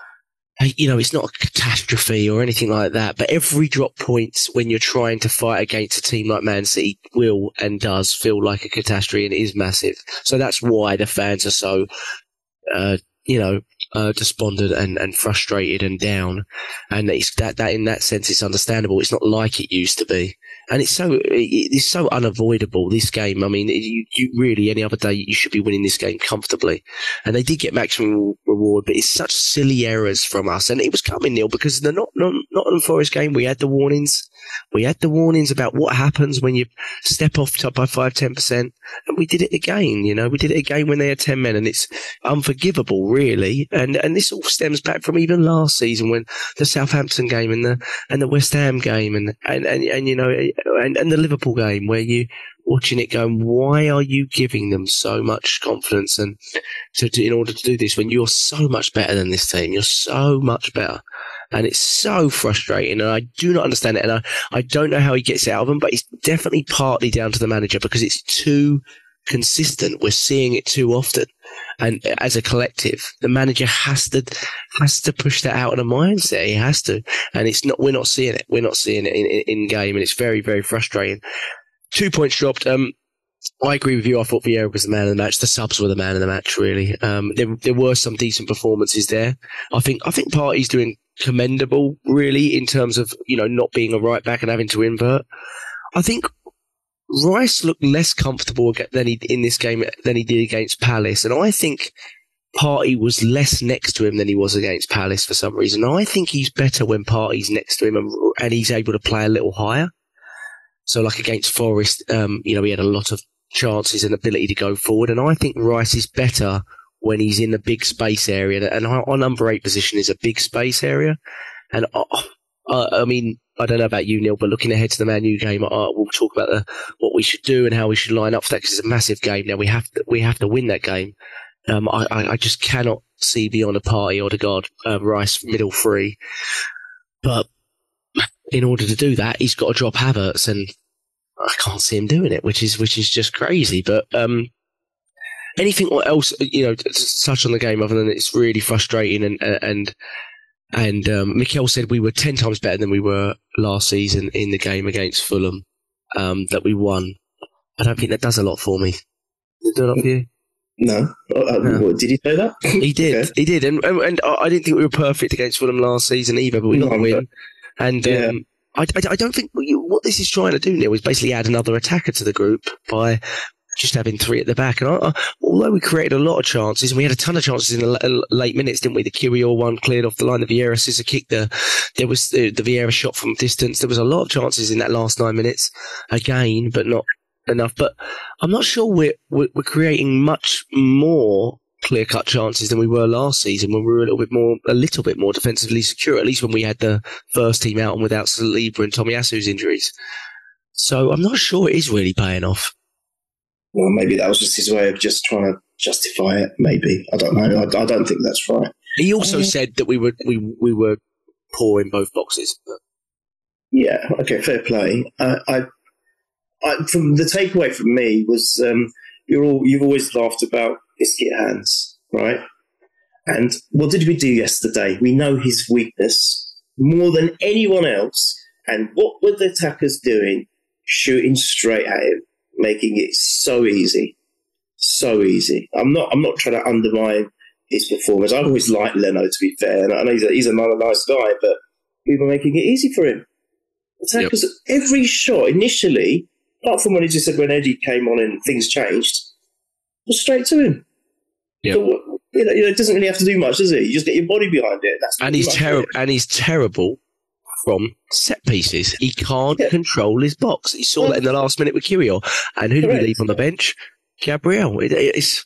you know, it's not a catastrophe or anything like that. But every drop points when you're trying to fight against a team like Man City will and does feel like a catastrophe and it is massive. So that's why the fans are so, uh, you know, uh, despondent and, and frustrated and down. And it's that, that in that sense, it's understandable. It's not like it used to be. And it's so it's so unavoidable, this game. I mean, you, you really, any other day, you should be winning this game comfortably. And they did get maximum reward, but it's such silly errors from us. And it was coming, Neil, because the not, not, Nottingham Forest game, we had the warnings. We had the warnings about what happens when you step off top by five, ten percent. And we did it again, you know. We did it again when they had ten men. And it's unforgivable, really. And and this all stems back from even last season when the Southampton game and the and the West Ham game and, and, and, and you know, and, and the Liverpool game where you watching it going, why are you giving them so much confidence and to, to in order to do this when you're so much better than this team? You're so much better. And it's so frustrating, and I do not understand it, and I, I don't know how he gets it out of them, but it's definitely partly down to the manager because it's too consistent. We're seeing it too often. And as a collective, the manager has to has to push that out of the mindset. He has to. And it's not we're not seeing it. We're not seeing it in, in, in game, and it's very, very frustrating. Two points dropped. Um, I agree with you. I thought Vieira was the man of the match. The subs were the man of the match, really. Um, there there were some decent performances there. I think I think Partey's doing commendable, really, in terms of, you know, not being a right back and having to invert. I think Rice looked less comfortable than he in this game than he did against Palace, and I think Partey was less next to him than he was against Palace for some reason. I think he's better when Partey's next to him and, and he's able to play a little higher. So, like against Forest, um, you know, he had a lot of chances and ability to go forward, and I think Rice is better when he's in the big space area, and our number eight position is a big space area. And uh, uh, I mean, I don't know about you, Neil, but looking ahead to the Man U game, uh, we'll talk about the, what we should do and how we should line up for that because it's a massive game. Now we have to we have to win that game. Um, I, I just cannot see beyond a Partey, Odegaard, uh, Rice middle three. But in order to do that, he's got to drop Havertz, and I can't see him doing it, which is which is just crazy. But um, anything else, you know, to touch on the game other than it's really frustrating and and and um, Mikel said we were ten times better than we were last season in the game against Fulham. um, that we won. I don't think that does a lot for me. Did it do a lot for you? No. Uh, No. What, did he say that? He did. Okay. He did. And, and and I didn't think we were perfect against Fulham last season either, but we got No, a win. And Yeah. um, I, I, I don't think we, what this is trying to do, Neil, is basically add another attacker to the group by just having three at the back. And I, I, although we created a lot of chances, and we had a ton of chances in the l- late minutes, didn't we? The Kirill one cleared off the line, the Vieira scissor kick, the, there was the, the Vieira shot from distance. There was a lot of chances in that last nine minutes, again, but not enough. But I'm not sure we're, we're, we're creating much more clear-cut chances than we were last season when we were a little bit more, a little bit more defensively secure, at least when we had the first team out and without Saliba and Tomiyasu's injuries. So I'm not sure it is really paying off. Well, maybe that was just his way of just trying to justify it. Maybe. I don't know. I, I don't think that's right. He also Um, said that we were we we were poor in both boxes. But Yeah. Okay. Fair play. Uh, I, I, from the takeaway from me was um, you're all you've always laughed about biscuit hands, right? And what did we do yesterday? We know his weakness more than anyone else. And what were the attackers doing? Shooting straight at him, making it so easy, so easy. I'm not. I'm not trying to undermine his performance. I always liked Leno, to be fair, and I know he's, a, he's another nice guy, but we were making it easy for him. Attackers, yep. Every shot initially, apart from when he just said when Eddie came on and things changed, was straight to him. Yeah, so, you know, you know, it doesn't really have to do much, does it? You just get your body behind it. That's and he's terrible. And he's terrible from set pieces. He can't yeah. control his box. He saw yeah. that in the last minute with Kirill. And who did we leave on the bench? Gabriel. It, it's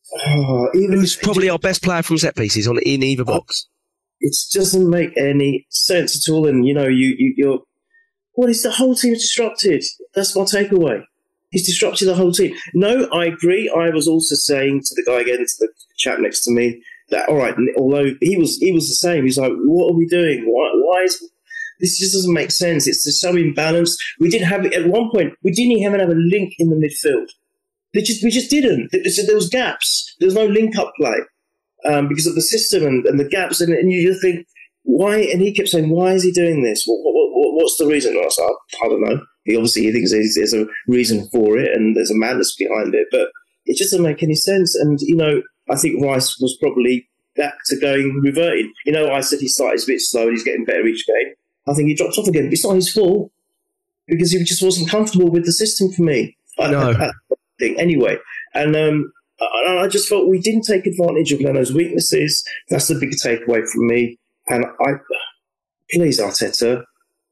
oh, even, it was probably our best player from set pieces on in either box. It doesn't make any sense at all. And you know, you, you you're well, it's the whole team's disrupted. That's my takeaway. He's disrupted the whole team. No, I agree. I was also saying to the guy again, to the chap next to me, that all right. Although he was he was the same. He's like, what are we doing? Why why is this just doesn't make sense. It's just so imbalanced. We didn't have at one point. We didn't even have a link in the midfield. They just we just didn't. There was gaps. There was no link up play um, because of the system and, and the gaps. And, and you just think why? And he kept saying, "Why is he doing this? What, what, what, what's the reason?" And I was like, I don't know. He obviously he thinks there's, there's a reason for it and there's a madness behind it, but it just doesn't make any sense. And you know, I think Rice was probably back to going reverting. You know, I said he started a bit slow and he's getting better each game. I think he dropped off again. It's not his fault because he just wasn't comfortable with the system for me. No. I, I, I think anyway, and um, I, I just felt we didn't take advantage of Leno's weaknesses. That's the big takeaway from me. And I, please, Arteta,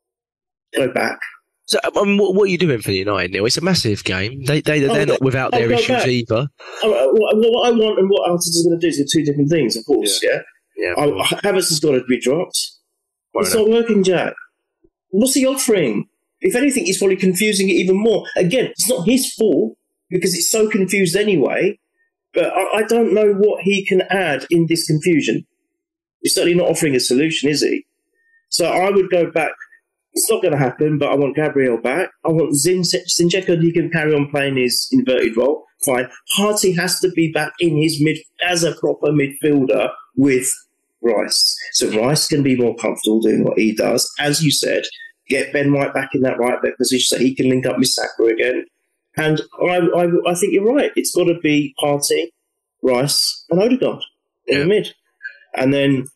go back. So, um, what, what are you doing for United, Neil? It's a massive game. They they they're oh, not without their issues back. either. Oh, what I want and what Arteta's going to do is two different things, of course. Yeah, yeah. yeah I, Havertz has got to be dropped. It's not working, Jack. What's he offering? If anything, he's probably confusing it even more. Again, it's not his fault because it's so confused anyway, but I, I don't know what he can add in this confusion. He's certainly not offering a solution, is he? So I would go back. It's not going to happen, but I want Gabriel back. I want Zinchenko, he can carry on playing his inverted role. Fine. Partey has to be back in his mid as a proper midfielder with Rice. So Rice can be more comfortable doing what he does. As you said, get Ben White back in that right back position so he can link up with Saka again. And I, I, I think you're right. It's got to be Partey, Rice, and Odegaard in yeah. the mid. And then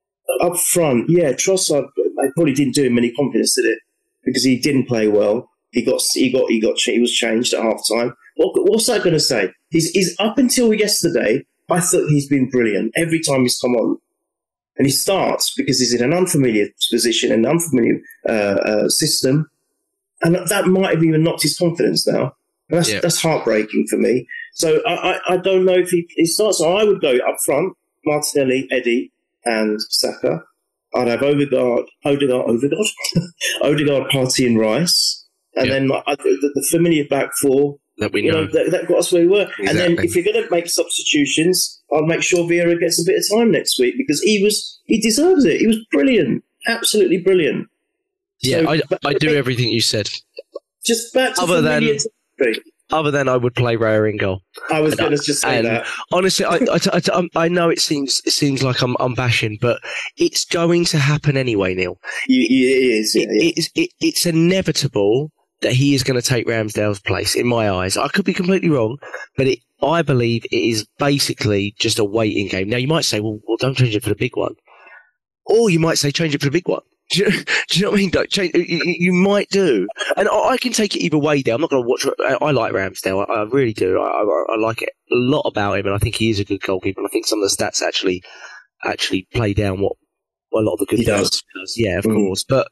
up front, yeah, Trossard, I probably didn't do him any confidence, did it? Because he didn't play well. He got, he got, he got, he was changed at half time. What, what's that going to say? He's, he's up until yesterday. I thought he's been brilliant every time he's come on. And he starts because he's in an unfamiliar position, an unfamiliar uh, uh, system. And that might have even knocked his confidence now. And that's, yeah. that's heartbreaking for me. So I, I, I don't know if he, he starts. So I would go up front, Martinelli, Eddie, and Saka. I'd have Odegaard, Odegaard, Odegaard, Odegaard, Partey, and Rice. And yeah. then I, the, the familiar back four. That we know. You know that, that got us where we were. Exactly. And then if you're going to make substitutions, I'll make sure Vieira gets a bit of time next week because he was he deserves it. He was brilliant, absolutely brilliant. Yeah, so, I, but, I do everything you said. Just back to other than territory. other than I would play Raya in goal. I was going to just say and that. Honestly, I, I, I, I know it seems it seems like I'm, I'm bashing, but it's going to happen anyway, Neil. You, it is. Yeah, it, yeah. It's, it, it's inevitable that he is going to take Ramsdale's place, in my eyes. I could be completely wrong, but it, I believe it is basically just a waiting game. Now, you might say, well, well, don't change it for the big one. Or you might say, change it for the big one. Do you, do you know what I mean? Don't change, you, you might do. And I, I can take it either way there. I'm not going to watch. I, I like Ramsdale. I, I really do. I, I, I like it a lot about him, and I think he is a good goalkeeper. And I think some of the stats actually actually play down what a lot of the good he does. does. Yeah, of mm. course. But,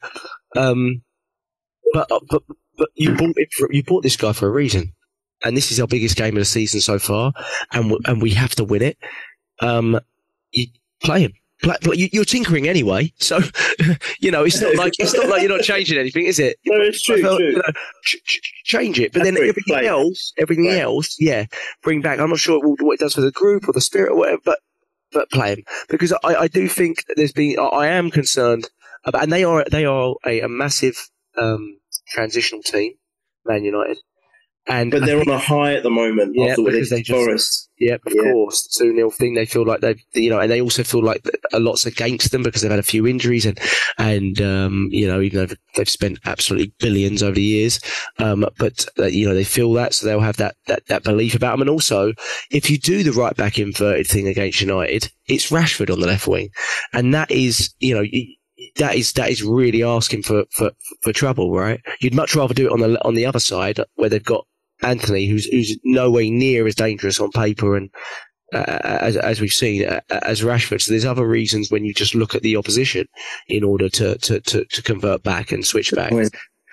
um, but, but, but you bought it for, you bought this guy for a reason. And this is our biggest game of the season so far, and w- and we have to win it. Um, you play him. Play, you, you're tinkering anyway, so you know it's not like it's not like you're not changing anything, is it? No, it's true. Felt, true. You know, ch- ch- change it, but That's then everything play. else, everything Play. else, yeah, bring back. I'm not sure what it does for the group or the spirit or whatever, but but play him because I, I do think there's been. I, I am concerned about, and they are they are a, a massive um, transitional team, Man United. And But they're on a high at the moment Yeah, after what they because they did just- to Forest. Yeah, of Yeah. course. two nil thing, they feel like they've, you know, and they also feel like a lot's against them because they've had a few injuries and, and um, you know, even though they've spent absolutely billions over the years, um, but, uh, you know, they feel that, so they'll have that, that, that belief about them. And also, if you do the right back inverted thing against United, it's Rashford on the left wing. And that is, you know, you, that is that is really asking for, for, for trouble, right? You'd much rather do it on the on the other side where they've got Anthony, who's who's no way near as dangerous on paper and uh, as as we've seen uh, as Rashford. So there's other reasons when you just look at the opposition in order to to, to, to convert back and switch back. point.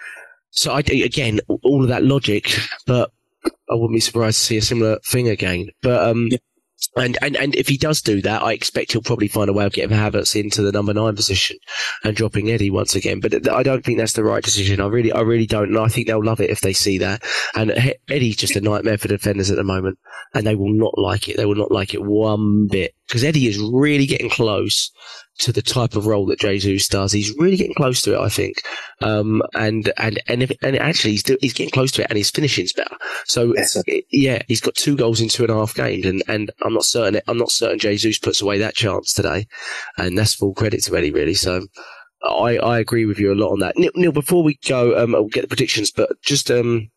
So I, again, all of that logic, but I wouldn't be surprised to see a similar thing again. But um, Yeah. and, and and if he does do that, I expect he'll probably find a way of getting Havertz into the number nine position and dropping Eddie once again. But th- I don't think that's the right decision. I really, I really don't, and I think they'll love it if they see that. And He- Eddie's just a nightmare for defenders at the moment, and they will not like it. They will not like it one bit because Eddie is really getting close to the type of role that Jesus does. He's really getting close to it, I think. Um, and and and if, and actually, he's do, he's getting close to it, and his finishing's better. So Better. yeah, he's got two goals in two and a half games, and, and I'm not certain. I'm not certain Jesus puts away that chance today, and that's full credit to Eddie, really. So I, I agree with you a lot on that. Neil, Neil before we go, um, I'll get the predictions, but just um,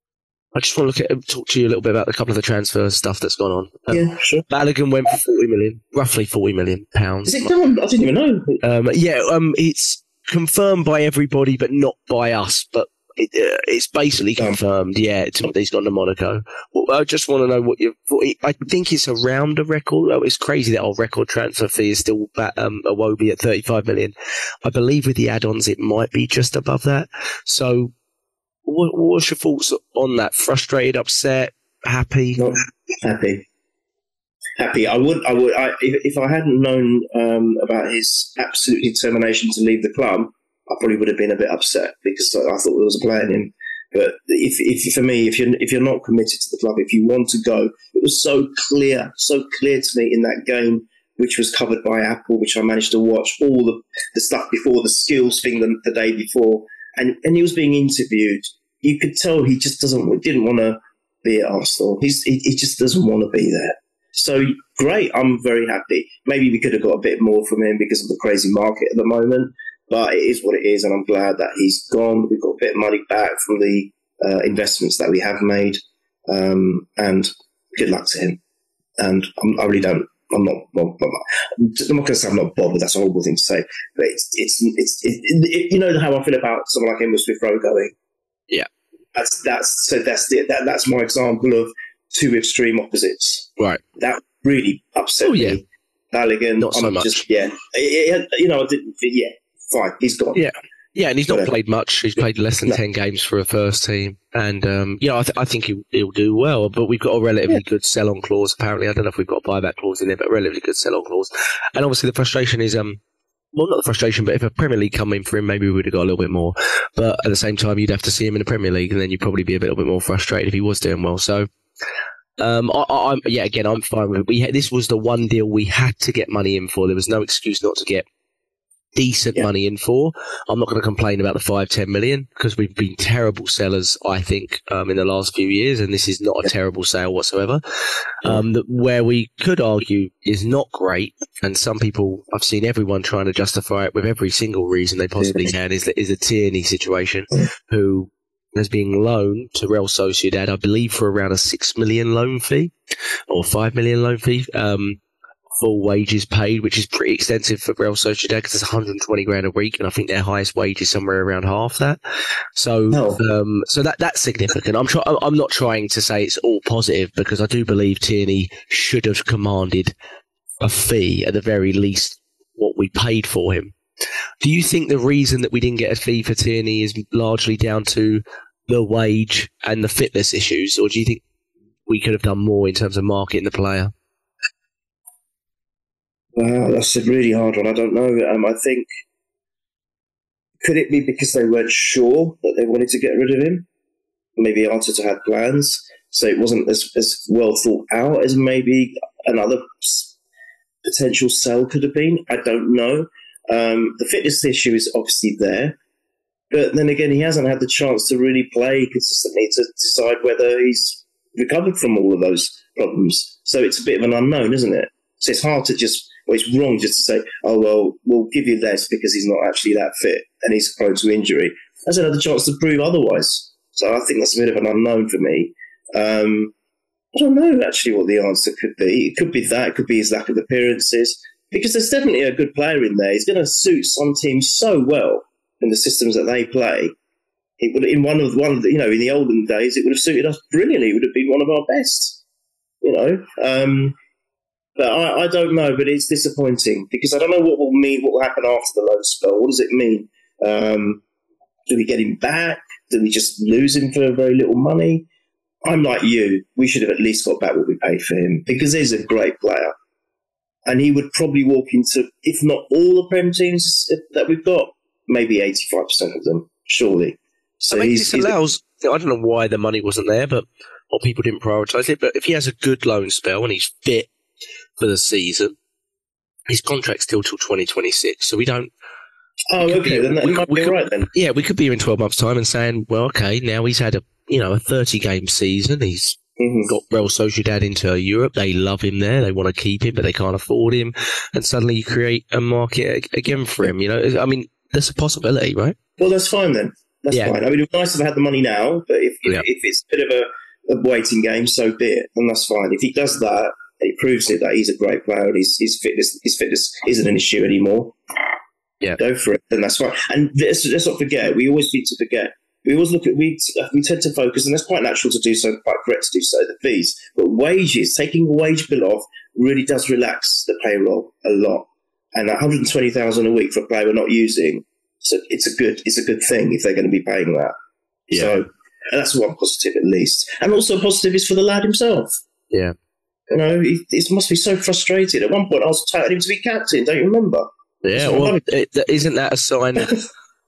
I just want to look at talk to you a little bit about a couple of the transfer stuff that's gone on. Um, Yeah, sure. Balogun went for forty million, roughly forty million pounds. Is it done? I didn't even know. Um, yeah, um, it's confirmed by everybody, but not by us. But it, uh, it's basically Done. confirmed. Yeah, to, he's gone to Monaco. Well, I just want to know what you. I think it's around a record. Oh, it's crazy that our record transfer fee is still at um, Iwobi at thirty-five million. I believe with the add-ons, it might be just above that. So, what, what's your thoughts on that? Frustrated, upset, happy? Not happy. Happy. I would. I would. I, if, if I hadn't known um, about his absolute determination to leave the club, I probably would have been a bit upset because I, I thought there was a play in him. But if, if for me, if you're if you're not committed to the club, if you want to go, it was so clear, so clear to me in that game, which was covered by Apple, which I managed to watch all the, the stuff before, the skills thing the, the day before, and and he was being interviewed. You could tell he just doesn't didn't want to be at Arsenal. He's he, he just doesn't want to be there. So great, I'm very happy. Maybe we could have got a bit more from him because of the crazy market at the moment. But it is what it is, and I'm glad that he's gone. We've got a bit of money back from the uh, investments that we have made, um, and good luck to him. And I'm, I really don't. I'm not. Well, I'm not, I'm not going to say I'm not bothered. That's a horrible thing to say, but it's it's it's it, it, you know how I feel about someone like Emma Smith-Rowe going. Yeah, that's that's so that's the, that that's my example of two extreme opposites. Right. That really upset Oh, yeah. me. Balogun, Not so I'm much. Just, yeah, it, it, you know, I didn't. Yeah. Fine, he's gone. Yeah. Yeah, and he's not Whatever. played much. He's played less than No. ten games for a first team. And, um, you know, I, th- I think he, he'll do well. But we've got a relatively Yeah. good sell-on clause, apparently. I don't know if we've got a buyback clause in there, but a relatively good sell-on clause. And obviously the frustration is, um, well, not the frustration, but if a Premier League come in for him, maybe we would have got a little bit more. But at the same time, you'd have to see him in the Premier League, and then you'd probably be a little bit more frustrated if he was doing well. So, um, I, I, I'm, yeah, again, I'm fine with it. We had, this was the one deal we had to get money in for. There was no excuse not to get decent Yeah. money in for. I'm not going to complain about the five, ten million because we've been terrible sellers, I think, um, in the last few years, and this is not a terrible sale whatsoever. Um, that where we could argue is not great, and some people, I've seen everyone trying to justify it with every single reason they possibly can, is is a Tierney situation, who as being loaned to Real Sociedad, I believe, for around a six million loan fee or five million loan fee. Um, full wages paid, which is pretty extensive for Real Sociedad because it's one hundred twenty grand a week, and I think their highest wage is somewhere around half that. So, Oh. um, so that that's significant. I'm try- I'm not trying to say it's all positive because I do believe Tierney should have commanded a fee at the very least what we paid for him. Do you think the reason that we didn't get a fee for Tierney is largely down to the wage and the fitness issues, or do you think we could have done more in terms of marketing the player? Wow, that's a really hard one. I don't know. Um, I think, could it be because they weren't sure that they wanted to get rid of him? Maybe Arteta had plans, so it wasn't as, as well thought out as maybe another potential sell could have been. I don't know. Um, the fitness issue is obviously there, but then again, he hasn't had the chance to really play consistently to decide whether he's recovered from all of those problems. So it's a bit of an unknown, isn't it? So it's hard to just, well, it's wrong just to say, oh, well, we'll give you less because he's not actually that fit and he's prone to injury. Hasn't had the chance to prove otherwise. So I think that's a bit of an unknown for me. Um, I don't know actually what the answer could be. It could be that. It could be his lack of appearances. Because there's definitely a good player in there. He's going to suit some teams so well in the systems that they play. It would, in one of one of the, you know, in the olden days, it would have suited us brilliantly. It would have been one of our best, you know. Um, but I, I don't know. But it's disappointing because I don't know what will mean. What will happen after the loan spell? What does it mean? Um, do we get him back? Do we just lose him for very little money? I'm like you. We should have at least got back what we paid for him because he's a great player. And he would probably walk into, if not all the Prem teams that we've got, maybe eighty-five percent of them, surely. So I mean, he's, this allows, he's, I don't know why the money wasn't there, but or people didn't prioritise it. But if he has a good loan spell and he's fit for the season, his contract's still till twenty twenty-six. So we don't. Oh, okay. Be, then that we, might we be could, right then. Yeah, we could be here in twelve months' time and saying, well, okay, now he's had a you know a thirty game season. He's Mm-hmm. got Real Sociedad into Europe. They love him there. They want to keep him, but they can't afford him. And suddenly you create a market again for him. You know, I mean, there's a possibility, right? Well, that's fine then. That's yeah. fine. I mean, it's nice to have had the money now, but if if, yeah. if it's a bit of a, a waiting game, so be it. Then that's fine. If he does that, and he proves it that he's a great player, and his his fitness his fitness isn't an issue anymore. Yeah, go for it. Then that's fine. And let's, let's not forget. We always need to forget. We always look at, we we tend to focus, and that's quite natural to do so, quite correct to do so, the fees. But wages, taking a wage bill off, really does relax the payroll a lot. And one hundred twenty thousand dollars a week for a player we're not using, so it's a good it's a good thing if they're going to be paying that. Yeah. So and that's one positive at least. And also positive is for the lad himself. Yeah. You know, he, he must be so frustrated. At one point I was touting him to be captain, don't you remember? Yeah, well, it, isn't that a sign of...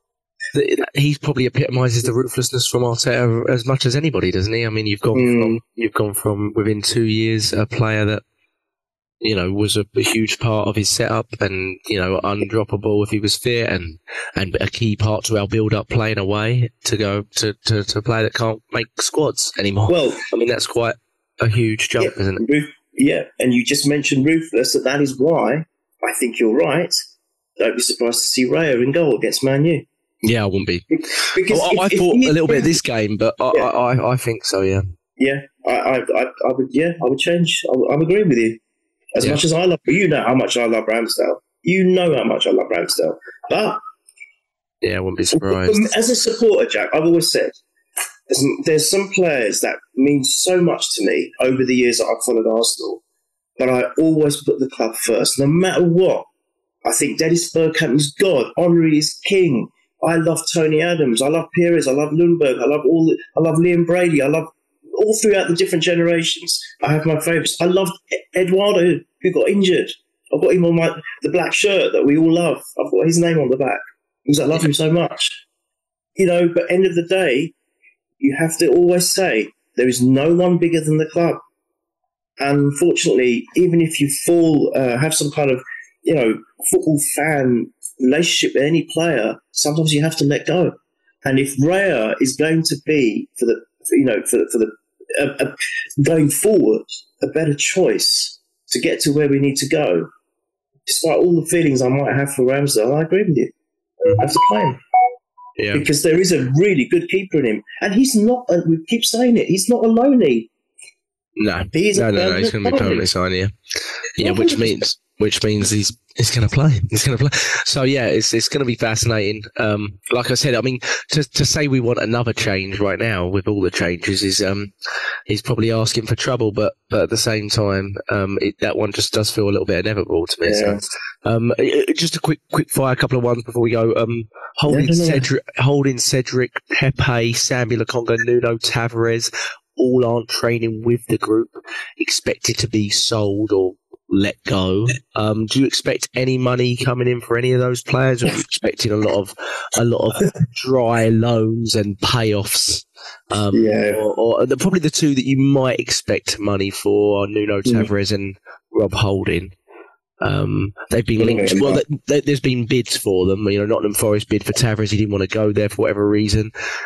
He probably epitomises the ruthlessness from Arteta as much as anybody, doesn't he? I mean, you've gone mm. from you've gone from within two years a player that you know was a, a huge part of his setup and you know undroppable if he was fit and and a key part to our build-up playing away to go to, to, to a player that can't make squads anymore. Well, I mean that's quite a huge jump, yeah, isn't it? Ruth, yeah, and you just mentioned ruthless, and that is why I think you're right. Don't be surprised to see Raya in goal against Man U. Yeah, I wouldn't be. Because I, if, I if thought he, a little bit of this game, but I, yeah. I, I, I think so. Yeah. Yeah, I, I, I, I would. Yeah, I would change. I, I'm agreeing with you. As yeah. much as I love, you know how much I love Ramsdale. You know how much I love Ramsdale. But yeah, I wouldn't be surprised. As a supporter, Jack, I've always said there's, there's some players that mean so much to me over the years that I've followed Arsenal, but I always put the club first, no matter what. I think Dennis Bergkamp is God. Henry is king. I love Tony Adams. I love Pires. I love Lundberg. I love all. The, I love Liam Brady. I love all throughout the different generations. I have my favourites. I love Eduardo, who got injured. I've got him on my the black shirt that we all love. I've got his name on the back because I love him so much. You know, but end of the day, you have to always say there is no one bigger than the club. And unfortunately, even if you fall, uh, have some kind of you know football fan relationship with any player, sometimes you have to let go. And if Raya is going to be for the for, you know for for the uh, uh, going forward a better choice to get to where we need to go, despite all the feelings I might have for Ramsdale, I agree with you. I have to play him. Yeah. Because there is a really good keeper in him. And he's not, uh, we keep saying it, he's not a loanee. No, He's no, a no, no, he's going to be permanently signed here. Yeah, which means which means he's he's going to play. He's going to play. So yeah, it's it's going to be fascinating. Um, like I said, I mean, to to say we want another change right now with all the changes is um, he's probably asking for trouble. But but at the same time, um, it, that one just does feel a little bit inevitable to me. Yeah. So, um, it, just a quick quick fire, a couple of ones before we go. Um, holding yeah, Cedric, holding Cedric, Pepe, Sambi Lokonga, Nuno Tavares. All aren't training with the group, expected to be sold or let go. Um, do you expect any money coming in for any of those players, or are you expecting a lot of a lot of dry loans and payoffs? Um, yeah, or, or the, probably the two that you might expect money for are Nuno Tavares mm. and Rob Holding. Um, they've been linked. Well, th- th- there's been bids for them. You know, Nottingham Forest bid for Tavares. He didn't want to go there for whatever reason.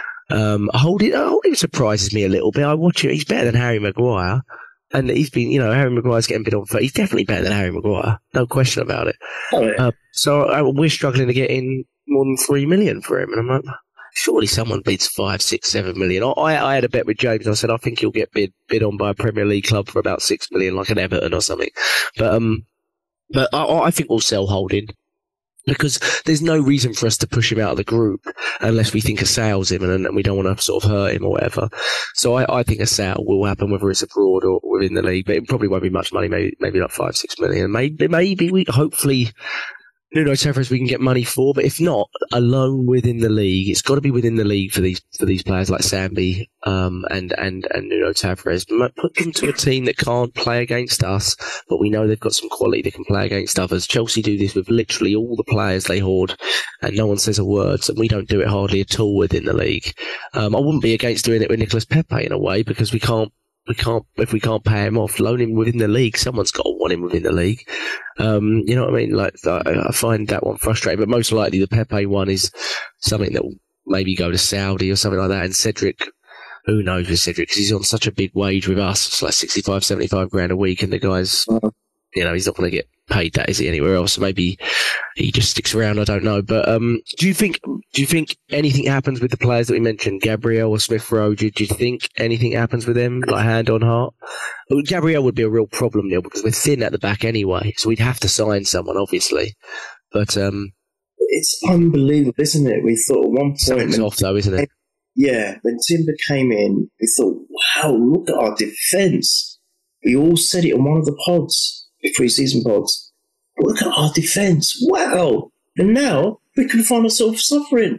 Um, Holding, Holding surprises me a little bit. I watch it. He's better than Harry Maguire, and he's been, you know, Harry Maguire's getting bid on for. He's definitely better than Harry Maguire, no question about it. Oh, yeah. uh, so uh, we're struggling to get in more than three million for him, and I'm like, surely someone bids five, six, seven million. I, I had a bet with James. I said I think he'll get bid bid on by a Premier League club for about six million, like an Everton or something. But um, but I, I think we'll sell Holding. Because there's no reason for us to push him out of the group unless we think a sale's him and, and we don't want to sort of hurt him or whatever. So I, I think a sale will happen, whether it's abroad or within the league. But it probably won't be much money, maybe maybe like five, six million. Maybe maybe we hopefully Nuno Tavares we can get money for, but if not, a loan within the league. It's got to be within the league for these for these players like Sambi um, and and and Nuno Tavares. Put them to a team that can't play against us, but we know they've got some quality that can play against others. Chelsea do this with literally all the players they hoard, and no one says a word. And we don't do it hardly at all within the league. Um, I wouldn't be against doing it with Nicolas Pepe in a way because we can't. We can't if we can't pay him off, loan him within the league. Someone's got to want him within the league. Um, you know what I mean? Like I, I find that one frustrating, but most likely the Pepe one is something that will maybe go to Saudi or something like that. And Cedric, who knows with Cedric because he's on such a big wage with us. It's like sixty-five, seventy-five grand a week, and the guy's, you know, he's not going to get paid that, is he, anywhere else? So maybe he just sticks around. I don't know. But um, do you think do you think anything happens with the players that we mentioned, Gabriel or Smith Rowe? Do, do you think anything happens with them, like hand on heart? Well, Gabriel would be a real problem, Neil, because we're thin at the back anyway. So we'd have to sign someone, obviously. But um, it's unbelievable, isn't it? We thought at one point, something's off, though, isn't it? Yeah, when Timber came in, we thought, wow, look at our defence. We all said it on one of the pods. Pre-season pods. Look at our defence. Wow! And now we can find ourselves suffering.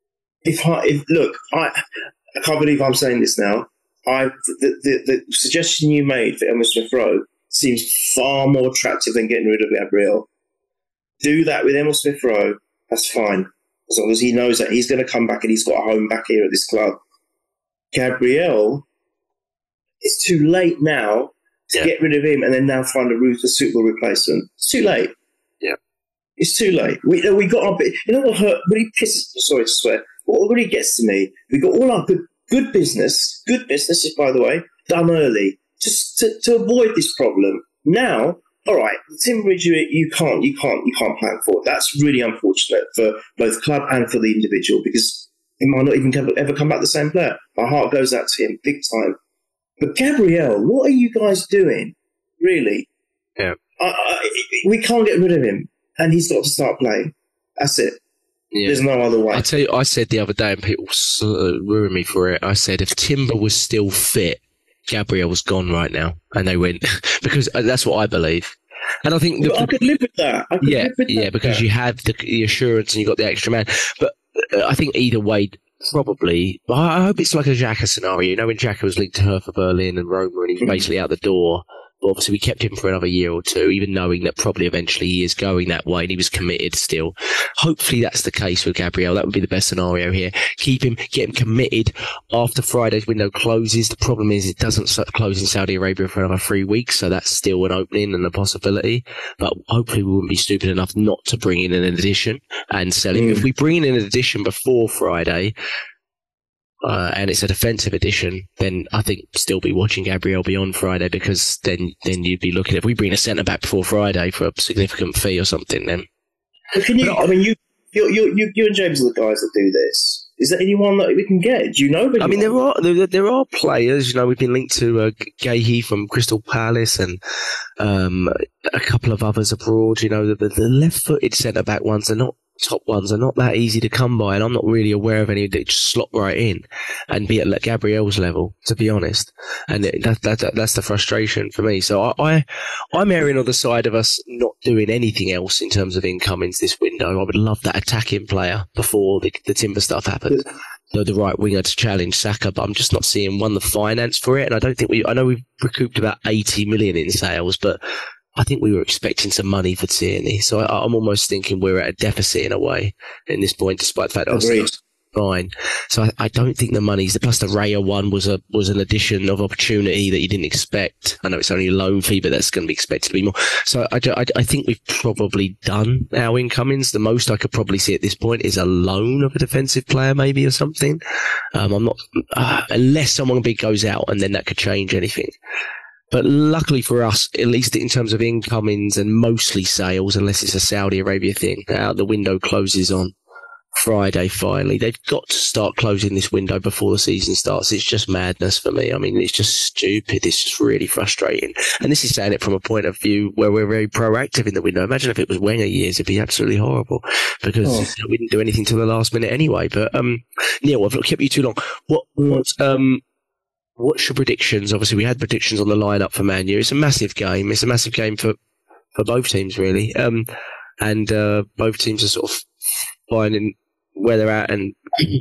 If I, if look, I, I can't believe I'm saying this now. I the, the, the suggestion you made for Emile Smith Rowe seems far more attractive than getting rid of Gabriel. Do that with Emile Smith Rowe. That's fine, as long as he knows that he's going to come back and he's got a home back here at this club. Gabriel, it's too late now. To yeah. get rid of him and then now find a route, a suitable replacement. It's too late. Yeah, it's too late. We we got our bit. You know what hurt? Really pisses. Sorry to swear. What really gets to me? We got all our good good business, good businesses by the way, done early, just to, to avoid this problem. Now, all right, Timbridge, you, you can't, you can't, you can't plan for it. That's really unfortunate for both club and for the individual because it might not even ever come back the same player. My heart goes out to him big time. But Gabriel, what are you guys doing? Really? Yeah. I, I, we can't get rid of him, and he's got to start playing. That's it. Yeah. There's no other way. I tell you, I said the other day, and people uh, ruined me for it. I said if Timber was still fit, Gabriel was gone right now, and they went because that's what I believe. And I think the, I could live with that. I could yeah, live with yeah, that. because you have the, the assurance and you got the extra man. But uh, I think either way. Probably, but I hope it's like a Xhaka scenario. You know, when Xhaka was linked to Hertha Berlin and Roma, and he was mm-hmm. basically out the door. But obviously, we kept him for another year or two, even knowing that probably eventually he is going that way, and he was committed still. Hopefully, that's the case with Gabriel. That would be the best scenario here. Keep him, get him committed after Friday's window closes. The problem is it doesn't close in Saudi Arabia for another three weeks, so that's still an opening and a possibility. But hopefully, we wouldn't be stupid enough not to bring in an addition and sell him. Mm. If we bring in an addition before Friday. Uh, and it's a defensive edition, then I think still be watching Gabriel beyond Friday because then, then you'd be looking, if we bring a centre back before Friday for a significant fee or something, then. But can you, I mean, you You, you, you, you and James are the guys that do this. Is there anyone that we can get? Do you know? I mean, there are there, there are players. You know, we've been linked to uh, Gahey from Crystal Palace and um, a couple of others abroad. You know, the, the left-footed centre-back ones are not top ones are not that easy to come by, and I'm not really aware of any that just slot right in and be at Gabriel's level, to be honest. And it, that, that, that that's the frustration for me. So I, I I'm erring on the side of us not doing anything else in terms of incomings this window. I would love that attacking player before the, the Timber stuff happened. The, the right winger to challenge Saka, but I'm just not seeing one the finance for it. And I don't think we. I know we've recouped about eighty million in sales, but I think we were expecting some money for Tierney, so I, I'm almost thinking we're at a deficit in a way in this point, despite the fact that I was fine. So I, I don't think the money's. Plus, the Raya one was a was an addition of opportunity that you didn't expect. I know it's only a loan fee, but that's going to be expected to be more. So I, I, I think we've probably done our incomings. The most I could probably see at this point is a loan of a defensive player, maybe, or something. Um, I'm not uh, unless someone big goes out, and then that could change anything. But luckily for us, at least in terms of incomings and mostly sales, unless it's a Saudi Arabia thing, uh, the window closes on Friday finally. They've got to start closing this window before the season starts. It's just madness for me. I mean, it's just stupid. It's just really frustrating. And this is saying it from a point of view where we're very proactive in the window. Imagine if it was Wenger years, it'd be absolutely horrible because oh. you know, we didn't do anything till the last minute anyway. But um, Neil, I've not kept you too long. What, what, um, What's your predictions? Obviously, we had predictions on the lineup for Man U. It's a massive game. It's a massive game for, for both teams, really. Um, and uh, both teams are sort of finding where they're at. And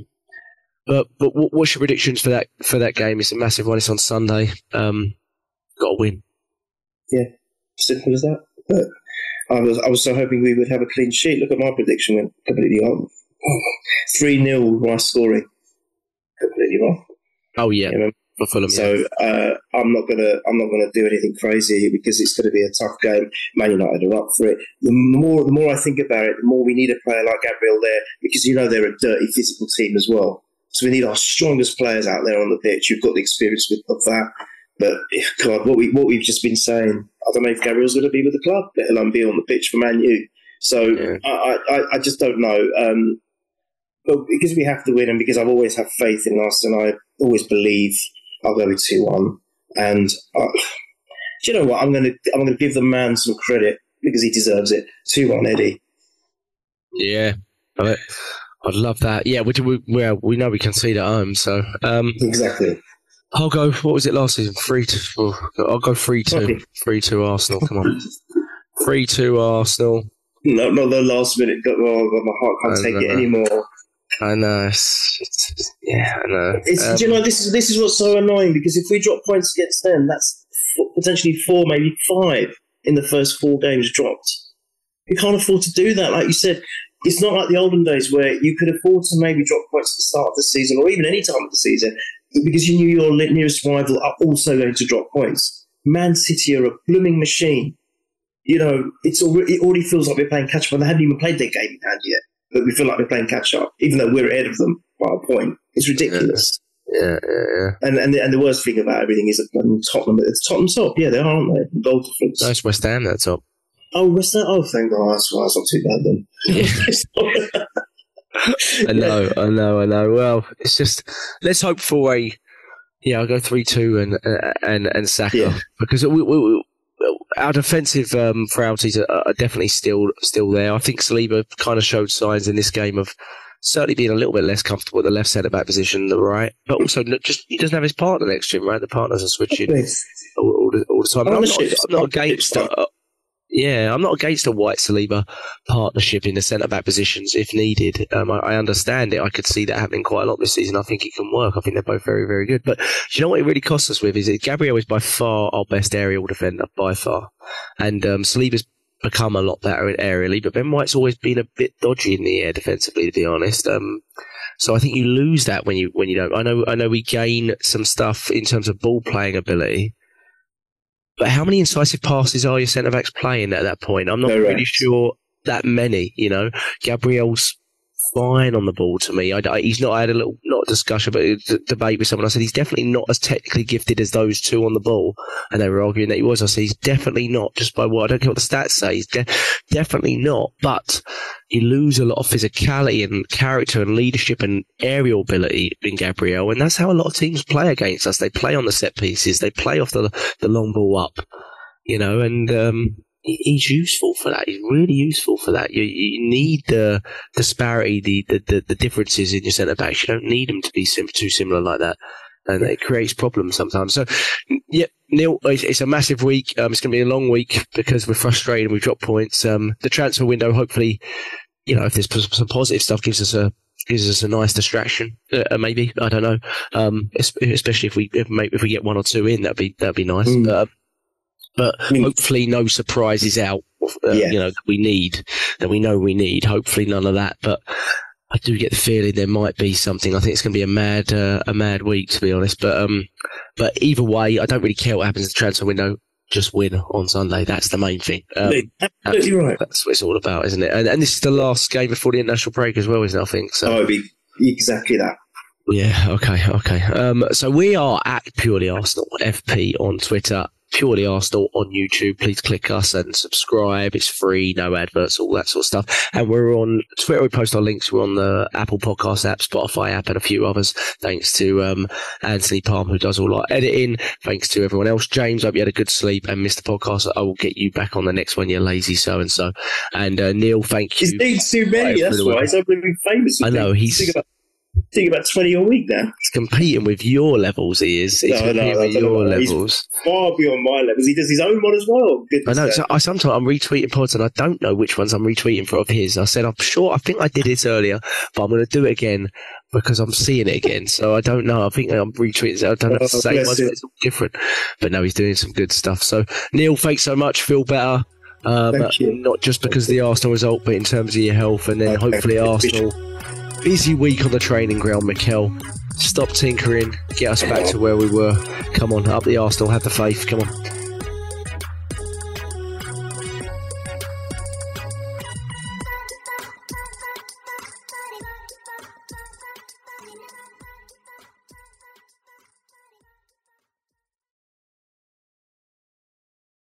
but but what's your predictions for that for that game? It's a massive one. It's on Sunday. Um, got to win. Yeah, simple as that. But I was I was so hoping we would have a clean sheet. Look at my prediction. Went completely wrong. Three nil Rice scoring. Completely wrong. Oh yeah. yeah For Fulham, so yeah. uh, I'm not gonna I'm not gonna do anything crazy because it's going to be a tough game. Man United are up for it. The more the more I think about it, the more we need a player like Gabriel there because you know they're a dirty physical team as well. So we need our strongest players out there on the pitch. You've got the experience with of that. But God, what we what we've just been saying, I don't know if Gabriel's going to be with the club, let alone be on the pitch for Man U. So yeah. I, I I just don't know. Um, but because we have to win, and because I've always had faith in us, and I always believe. I'll go with two one. And uh, do you know what? I'm going to I'm going to give the man some credit because he deserves it. two one, Eddie. Yeah, I, I'd love that. Yeah, we, we, well, we know we can see at home, so um, exactly. I'll go. What was it last season? Three two. Oh, I'll go three two. Three two Arsenal. Come on. Three two Arsenal. No, not the last minute. Oh, my heart can't I take know. it anymore. I know. It's, it's, yeah, I know. It's, um, do you know, this is this is what's so annoying because if we drop points against them, that's f- potentially four, maybe five in the first four games dropped. You can't afford to do that. Like you said, it's not like the olden days where you could afford to maybe drop points at the start of the season or even any time of the season because you knew your nearest rival are also going to drop points. Man City are a blooming machine. You know, it's already, it already feels like we're playing catch-up and they haven't even played their game in hand yet. But we feel like we're playing catch-up, even though we're ahead of them by a point. It's ridiculous. Yeah, yeah, yeah. And and the, and the worst thing about everything is that Tottenham, it's Tottenham top. Yeah, they are, aren't they? Goal difference. No, it's West Ham, that's top. Oh, West Ham? Oh, thank God. That's, that's not too bad then. Yeah. I know, I know, I know. Well, it's just, let's hope for a, yeah, I'll go three two and, and, and Saka. Yeah. Because we, we, we our defensive um, frailties are, are definitely still still there. I think Saliba kind of showed signs in this game of certainly being a little bit less comfortable at the left centre back position than the right, but also just he doesn't have his partner next to him, right? The partners are switching all, all, the, all the time. I'm not, I'm not against. Uh, yeah, I'm not against a White Saliba partnership in the centre back positions if needed. Um, I, I understand it. I could see that happening quite a lot this season. I think it can work. I think they're both very, very good. But do you know what it really costs us with is that Gabriel is by far our best aerial defender, by far. And um, Saliba's become a lot better aerially, but Ben White's always been a bit dodgy in the air defensively, to be honest. Um, so I think you lose that when you when you don't. I know I know we gain some stuff in terms of ball playing ability. But how many incisive passes are your centre-backs playing at that point? I'm not Correct. really sure that many, you know. Gabriel's fine on the ball to me. I, I, he's not. I had a little not a discussion, but a d- debate with someone. I said he's definitely not as technically gifted as those two on the ball, and they were arguing that he was. I said he's definitely not. Just by what I don't care what the stats say, he's de- definitely not. But you lose a lot of physicality and character and leadership and aerial ability in Gabriel, and that's how a lot of teams play against us. They play on the set pieces. They play off the the long ball up, you know, and. Um, He's useful for that. He's really useful for that. You, you need the disparity, the, the, the, the differences in your centre backs. You don't need them to be sim- too similar like that, and it creates problems sometimes. So, yeah, Neil, it's, it's a massive week. Um, it's going to be a long week because we're frustrated. We've dropped points. Um, the transfer window, hopefully, you know, if there's some positive stuff, gives us a gives us a nice distraction. Uh, maybe I don't know. Um, especially if we if, if we get one or two in, that'd be that'd be nice. Mm. Uh, But hopefully no surprises out, uh, yeah. you know, that we need, that we know we need. Hopefully none of that. But I do get the feeling there might be something. I think it's going to be a mad, uh, a mad week, to be honest. But um, but either way, I don't really care what happens in the transfer window. Just win on Sunday. That's the main thing. Um, Absolutely right. That's what it's all about, isn't it? And, and this is the last game before the international break as well, isn't it? I think so. Oh, it'd be exactly that. Yeah. Okay. Okay. Um. So we are at Purely Arsenal F P on Twitter. Purely Arsenal on YouTube. Please click us and subscribe. It's free, no adverts, all that sort of stuff. And we're on Twitter. We post our links. We're on the Apple Podcast app, Spotify app, and a few others. Thanks to um, Anthony Palm, who does all our editing. Thanks to everyone else. James, I hope you had a good sleep and missed the podcast. I will get you back on the next one, you lazy so and so. And uh, Neil, thank you. He's doing too many. That's why he's really famous. I know he's. Think about twenty a week now. He's competing with your levels, he is. He's no, competing no, with no, your no, levels. He's far beyond my levels. He does his own one as well. Goodness I know. So I sometimes I'm retweeting pods and I don't know which ones I'm retweeting for of his. I said, I'm sure, I think I did it earlier, but I'm going to do it again because I'm seeing it again. So I don't know. I think I'm retweeting. I don't know if it's the same ones, but it's all different. But no, he's doing some good stuff. So Neil, thanks so much. Feel better. Um, Thank you. Not just because of the Arsenal result, but in terms of your health, and then hopefully Arsenal. Busy week on the training ground, Mikel. Stop tinkering. Get us back to where we were. Come on, up the Arsenal. Have the faith. Come on.